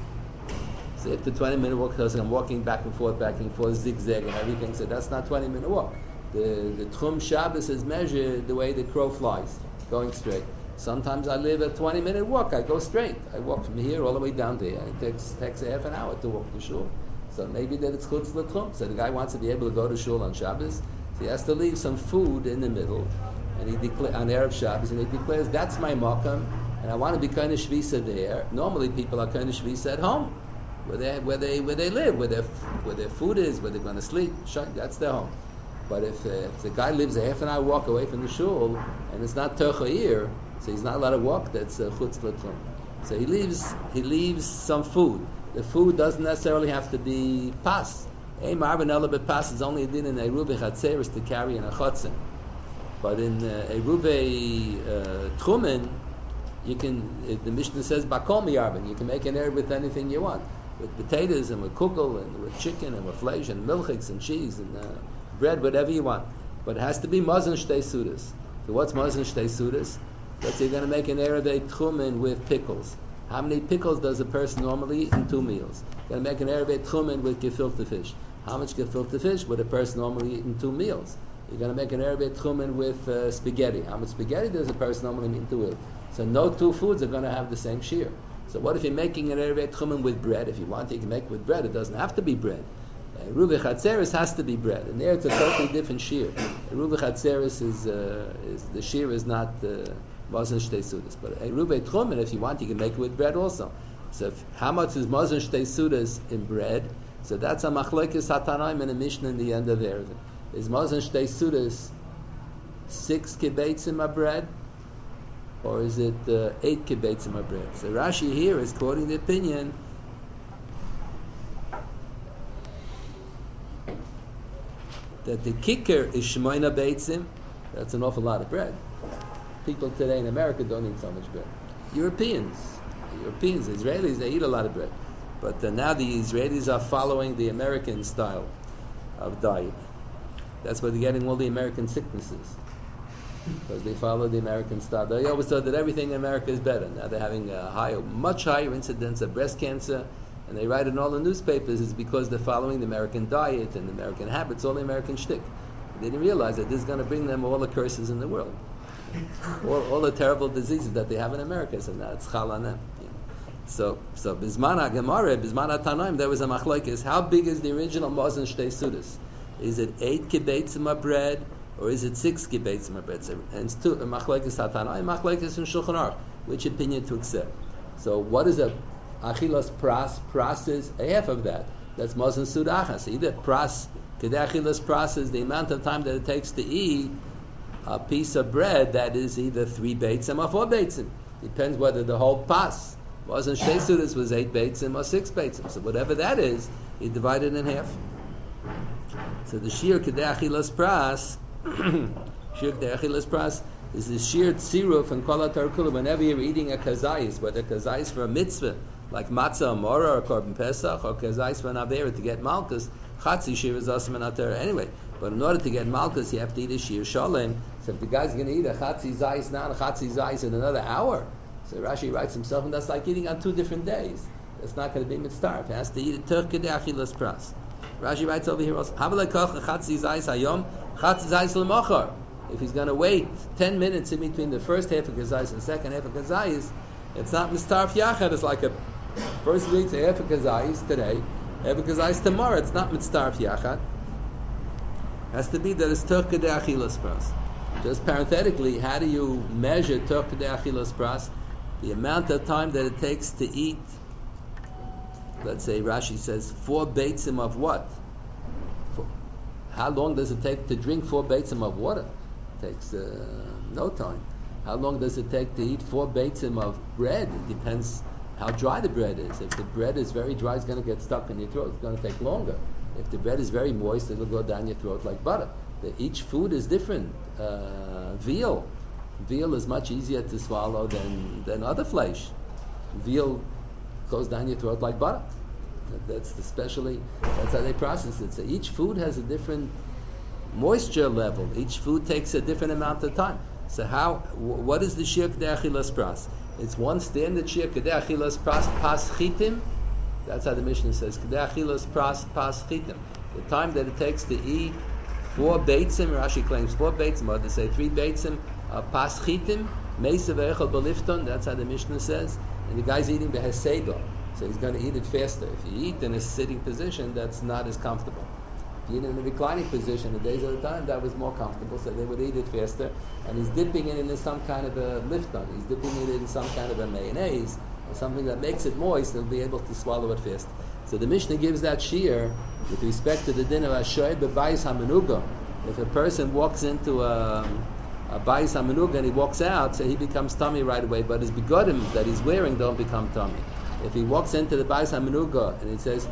So if the twenty minute walk, because I'm walking back and forth, back and forth, zigzag and everything, so that's not twenty minute walk. The the Tchum Shabbos is measured the way the crow flies, going straight. Sometimes I live a twenty minute walk, I go straight. I walk from here all the way down there. It takes, takes a half an hour to walk to shul. So maybe that it's chutz l'tchum. So the guy wants to be able to go to shul on Shabbos, so he has to leave some food in the middle, and he declares on Erev Shabbos, and he declares, that's my makam, and I want to be kind of shvisa there. Normally people are kind of shvisa at home, where they where they where they live, where their where their food is, where they're going to sleep. That's their home. But if, uh, if the guy lives a half an hour walk away from the shul, and it's not Tercha, so he's not allowed to walk, that's uh, chutz l'tchum. So he leaves he leaves some food. The food doesn't necessarily have to be pas. A marvin elabet pas is only a din in a rube chatzeris to carry in a chotzin. But in uh, a rube uh, tchumen, you can. It, the Mishnah says bakol miyarvin. You can make an erev with anything you want, with potatoes and with kugel and with chicken and with flesh and milchiks and cheese and uh, bread, whatever you want. But it has to be mazon shtei sudas. So what's mazon shtei sudas? Let's say you're going to make an erev tchumen with pickles. How many pickles does a person normally eat in two meals? You're going to make an erev tchumen with gefilte fish. How much gefilte fish would a person normally eat in two meals? You're going to make an erev tchumen with uh, spaghetti. How much spaghetti does a person normally eat in two meals? So no two foods are going to have the same shear. So what if you're making an erev tchumen with bread? If you want, you can make it with bread. It doesn't have to be bread. Ruve Chatzeris has to be bread, and there it's a totally different shear. Ruve Chatzeris is, uh, is the shear is not mazon shtei sudas, but a Ruve Tchumen, if you want, you can make it with bread also. So if, how much is mazon shtei sudas in bread? So that's a machlokes hatanaim in a Mishnah in the end of there. Is mazon shtei sudas six kibbeitzim of bread, or is it uh, eight kibbeitzim of bread? So Rashi here is quoting the opinion that the kicker is shmoina beitzim. That's an awful lot of bread. People today in America don't eat so much bread. Europeans, Europeans, Israelis, they eat a lot of bread. But uh, now the Israelis are following the American style of diet. That's why they're getting all the American sicknesses, because they follow the American style. They always thought that everything in America is better. Now they're having a higher, much higher incidence of breast cancer, and they write in all the newspapers it's because they're following the American diet and the American habits, all the American shtick. They didn't realize that this is going to bring them all the curses in the world, all, all the terrible diseases that they have in America. So now it's chal on them. You know. So, so Bisman HaGemara, Bisman HaTanaim, there was a machlokes. How big is the original mazon shtei sudas? Is it eight kibbeitzim of bread, or is it six kibbeitzim of bread? So, and it's two machlokes HaTanaim, machlokes in Shulchan Aruch, which opinion to accept. So, what is a achilas pras? Pras is a half of that. That's mazon sudachas. Either pras, kedei achilas pras is the amount of time that it takes to eat a piece of bread that is either three beitzim or four beitzim. Depends whether the whole pas mazon shtei sudas was eight beitzim or six beitzim. So whatever that is, you divide it in half. So the shir kedei achilas pras, shir kedei achilas pras is the shir tziruf and kol hatarkula. Whenever you're eating a kazayis, whether kazayis for a mitzvah like matzah or mora or korban pesach, or kazayis for an avera to get malchus, chatzi shir is asam and atera anyway. But in order to get malchus, you have to eat a shir shalem. So if the guy's going to eat a chatzi zayis now and a chatzi zayis in another hour, so Rashi writes himself, and that's like eating on two different days. That's not going to be mitzvah. He has to eat it terch kedei achilas pras. Rashi writes over here also, havalakach chatzi zayis hayom, chatzi zayis lemachar. If he's going to wait ten minutes in between the first half of kazayis and the second half of kazayis, it's not mistarf yachad. It's like a first week's half of kazayis today, half of kazayis tomorrow. It's not mistarf yachad. Has to be that it's terch kedei achilas pras. Just parenthetically, how do you measure terch kedei achilas pras? The amount of time that it takes to eat. Let's say Rashi says four beitzim of what? For, how long does it take to drink four beitzim of water? It takes uh, no time. How long does it take to eat four beitzim of bread? It depends how dry the bread is. If the bread is very dry, it's going to get stuck in your throat. It's going to take longer. If the bread is very moist, it'll go down your throat like butter. The, each food is different. Uh, veal. Veal is much easier to swallow than, than other flesh. Veal goes down your throat like butter. That's especially, that's how they process it. So each food has a different moisture level. Each food takes a different amount of time. So how, what is the shir kedei achilas pras? It's one standard shir kedei achilas pras pas chitim. That's how the Mishnah says, kedei achilas pras pas chitim. The time that it takes to eat four beitzim, Rashi claims four beitzim, or they say three beitzim, uh, pas chitim, meisa ve'echel belifton, that's how the Mishnah says. And the guy's eating beheseda, so he's going to eat it faster. If you eat in a sitting position, that's not as comfortable. If you eat in a reclining position, the days of the time, that was more comfortable, so they would eat it faster. And he's dipping it in some kind of a lifton, he's dipping it in some kind of a mayonnaise, or something that makes it moist, they'll be able to swallow it fast. So the Mishnah gives that shear with respect to the din of Ashoy bebayis hamenuga. If a person walks into a, a bayis hamenuga and he walks out, so he becomes tummy right away, but his begodim that he's wearing don't become tummy. If he walks into the bayis hamenuga and he says,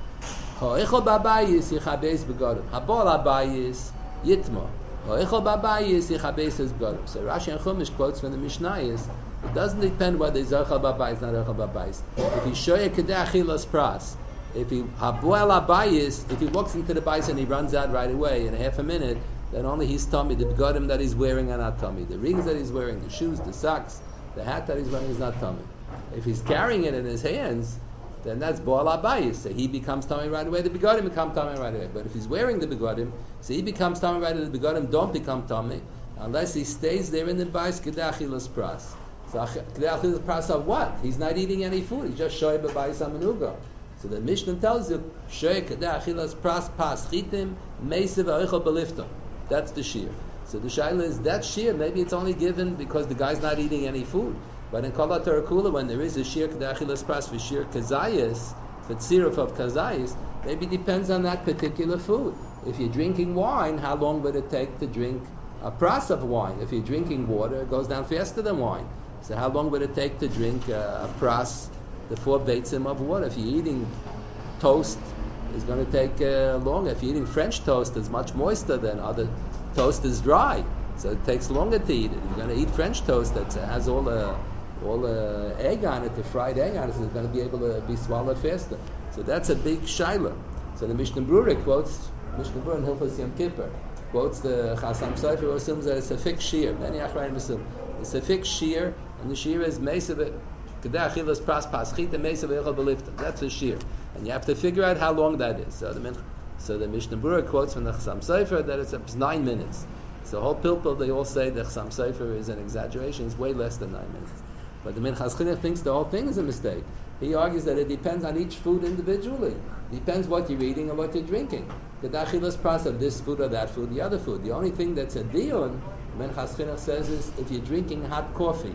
Ha'echol babayis yichabes begodim, habol abayis yitma, Ha'echol babayis yichabes his begodim. So Rashi and Chumash quotes from the Mishnah is, it doesn't depend whether he's Zerchel Babayis, not Zerchel Babayis. If he's Shoyeh Kedei Achilas Pras, if he Habuel Abayis, if he walks into the Bayis and he runs out right away in a half a minute, then only his tummy, the begodim that he's wearing are not tummy. The rings that he's wearing, the shoes, the socks, the hat that he's wearing is not tummy. If he's carrying it in his hands, then that's Boal Abayis. So he becomes tummy right away, the begodim become tummy right away. But if he's wearing the begodim, so he becomes tummy right away, the begodim don't become tummy, unless he stays there in the Bayis Kedei Achilas Pras. So kedei achilas pras of what? He's not eating any food. He's just shoy b'bayis hamenuga. So the Mishnah tells you shoy kedei achilas pras pas chitim meisiv arichol belifton. That's the shear. So the shaila is that shear. Maybe it's only given because the guy's not eating any food. But in Kol HaTorah Kula, when there is a shear kedei achilas pras for shear kazayis, for tziruf of kazayis, maybe it depends on that particular food. If you're drinking wine, how long would it take to drink a pras of wine? If you're drinking water, it goes down faster than wine. So how long would it take to drink uh, a pras, the four beitzim of water? If you're eating toast, it's going to take uh, longer. If you're eating French toast, it's much moister than other toast is dry, so it takes longer to eat it. If you're going to eat French toast that has all the all the egg on it, the fried egg on it, so it's going to be able to be swallowed faster. So that's a big shaila. So the Mishnah Brura quotes Mishnah Brura in Hilchos Yom Kippur quotes the Chasam Sofer, who assumes that it's a fixed shear. Many Achrayim assume it's a fixed shear. And the shear is Meisa Kedei Achilas Pras Pas Chita Meisa Ve'echol Belifton. That's the shear, and you have to figure out how long that is. So the so the Mishnah Brura quotes from the Chasam Sofer that it's, it's nine minutes. So whole pilpul they all say the Chasam Sofer is an exaggeration. It's way less than nine minutes. But the Minchas Chinuch thinks the whole thing is a mistake. He argues that it depends on each food individually. It depends what you're eating and what you're drinking. Kedei Achilas Pras of this food or that food, the other food. The only thing that's a dion, Minchas Chinuch says, is if you're drinking hot coffee.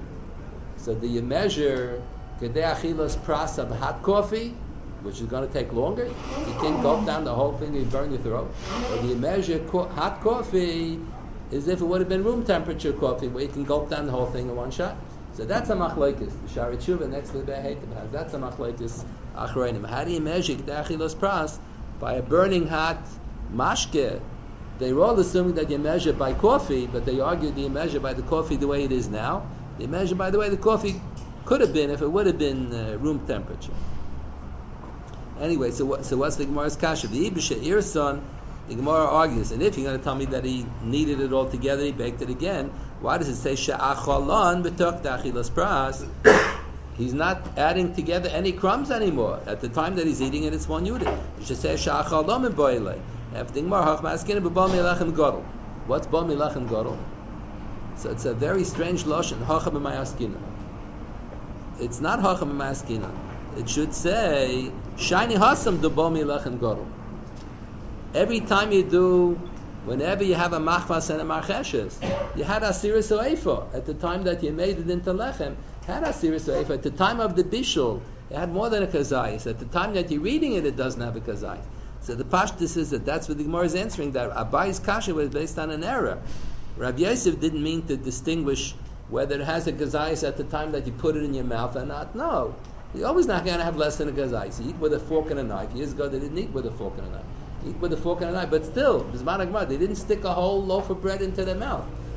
So do you measure kedei achilas pras of hot coffee, which is going to take longer? You can't gulp down the whole thing, you burn your throat. Or do you measure co- hot coffee as if it would have been room temperature coffee, where you can gulp down the whole thing in one shot? So that's a machlokes. The Shari Tshuva next to the Beheitim has that's a machlokes achronim. How do you measure kedei achilas pras? By a burning hot mashke. They're all assuming that you measure by coffee, but they argue that you measure by the coffee the way it is now. They measure by the way the coffee could have been if it would have been uh, room temperature. Anyway, so what, so what's the Gemara's kasha? The Ibisha Irson, the Gemara argues, and if you're going to tell me that he kneaded it all together, he baked it again, why does it say Sha'acholan b'tok dachilas pras? He's not adding together any crumbs anymore. At the time that he's eating it, it's one unit. You should say Sha'acholan b'boile. After the Gemara, Hachmaskin b'bal milachem gadol. What's bal milachem gadol? So it's a very strange lashon. Hacham b'mayaskina. It's not hacham b'mayaskina. It should say shiny hasam dubo milachem gadol. Every time you do, whenever you have a machvas and a marcheshes, you had asiris oefa at the time that you made it into lechem. Had asiris oefa at the time of the bishul. It had more than a kazayis. At the time that you're reading it, it doesn't have a kazayis. So the pashtus is that that's what the Gemara is answering. That Abay's kasha was based on an error. Rabbi Yosef didn't mean to distinguish whether it has a gazayis at the time that you put it in your mouth or not. No. You're always not going to have less than a gazayis. You eat with a fork and a knife. Years ago, they didn't eat with a fork and a knife. You eat with a fork and a knife. But still, they didn't stick a whole loaf of bread into their mouth.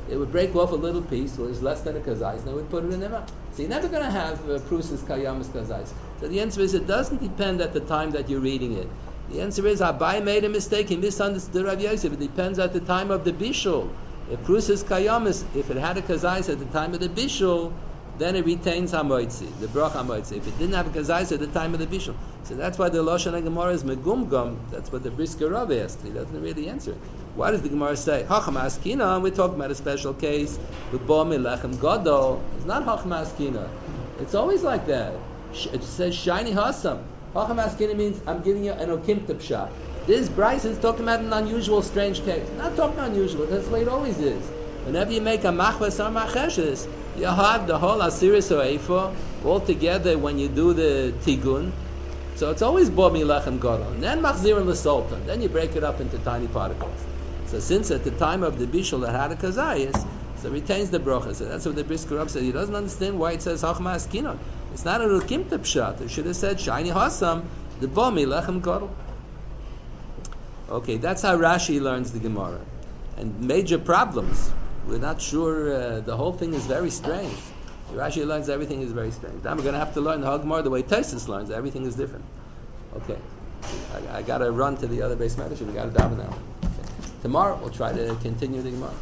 it would break off a little piece, or it's less than a kazais, and it would put it in the mouth. So you're never going to have uh, prusas kayamas kazais. So the answer is, it doesn't depend at the time that you're reading it. The answer is, Abai made a mistake, he misunderstood Rav Yosef. It depends at the time of the bishul. If prusas kayamas, if it had a kazais at the time of the bishul, then it retains hamoitzi, the brach hamoitzi. If it didn't have a kazais at the time of the bishul, so that's why the Lashon HaGemara is megumgum. That's what the Brisker Rav asked. He doesn't really answer it. Why does the Gemara say Hacham Askina? We're talking about a special case. The Bo Milechem Gadol. It's not Hacham Askina. It's always like that. It says shiny hasam. Hacham Askina means I'm giving you an okimta pshat. This Bryce is talking about an unusual, strange case. Not talking unusual. That's the way it always is. Whenever you make a machvas or macheshes, you have the whole asiris or eifa all together when you do the tigun. So it's always bo milechem gadol, and then machzir l'sultan. Then you break it up into tiny particles. So since at the time of the bishul it had a kazayis, so it retains the brocha. So that's what the Brisker Rav said. He doesn't understand why it says hachma askinon. It's not a rukimta pshat. It should have said shiny hasam the bo milechem gadol. Okay, that's how Rashi learns the Gemara. And major problems. We're not sure. Uh, the whole thing is very strange. Rashi learns everything is very strange. Now we're going to have to learn the Gemara the way Taisus learns. Everything is different. Okay, I, I got to run to the other base matter. We got to daven now. Okay. Tomorrow we'll try to continue the Gemara.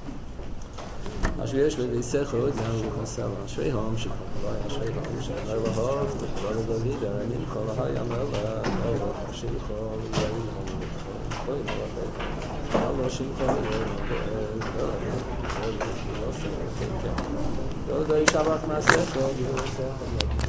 Shabbat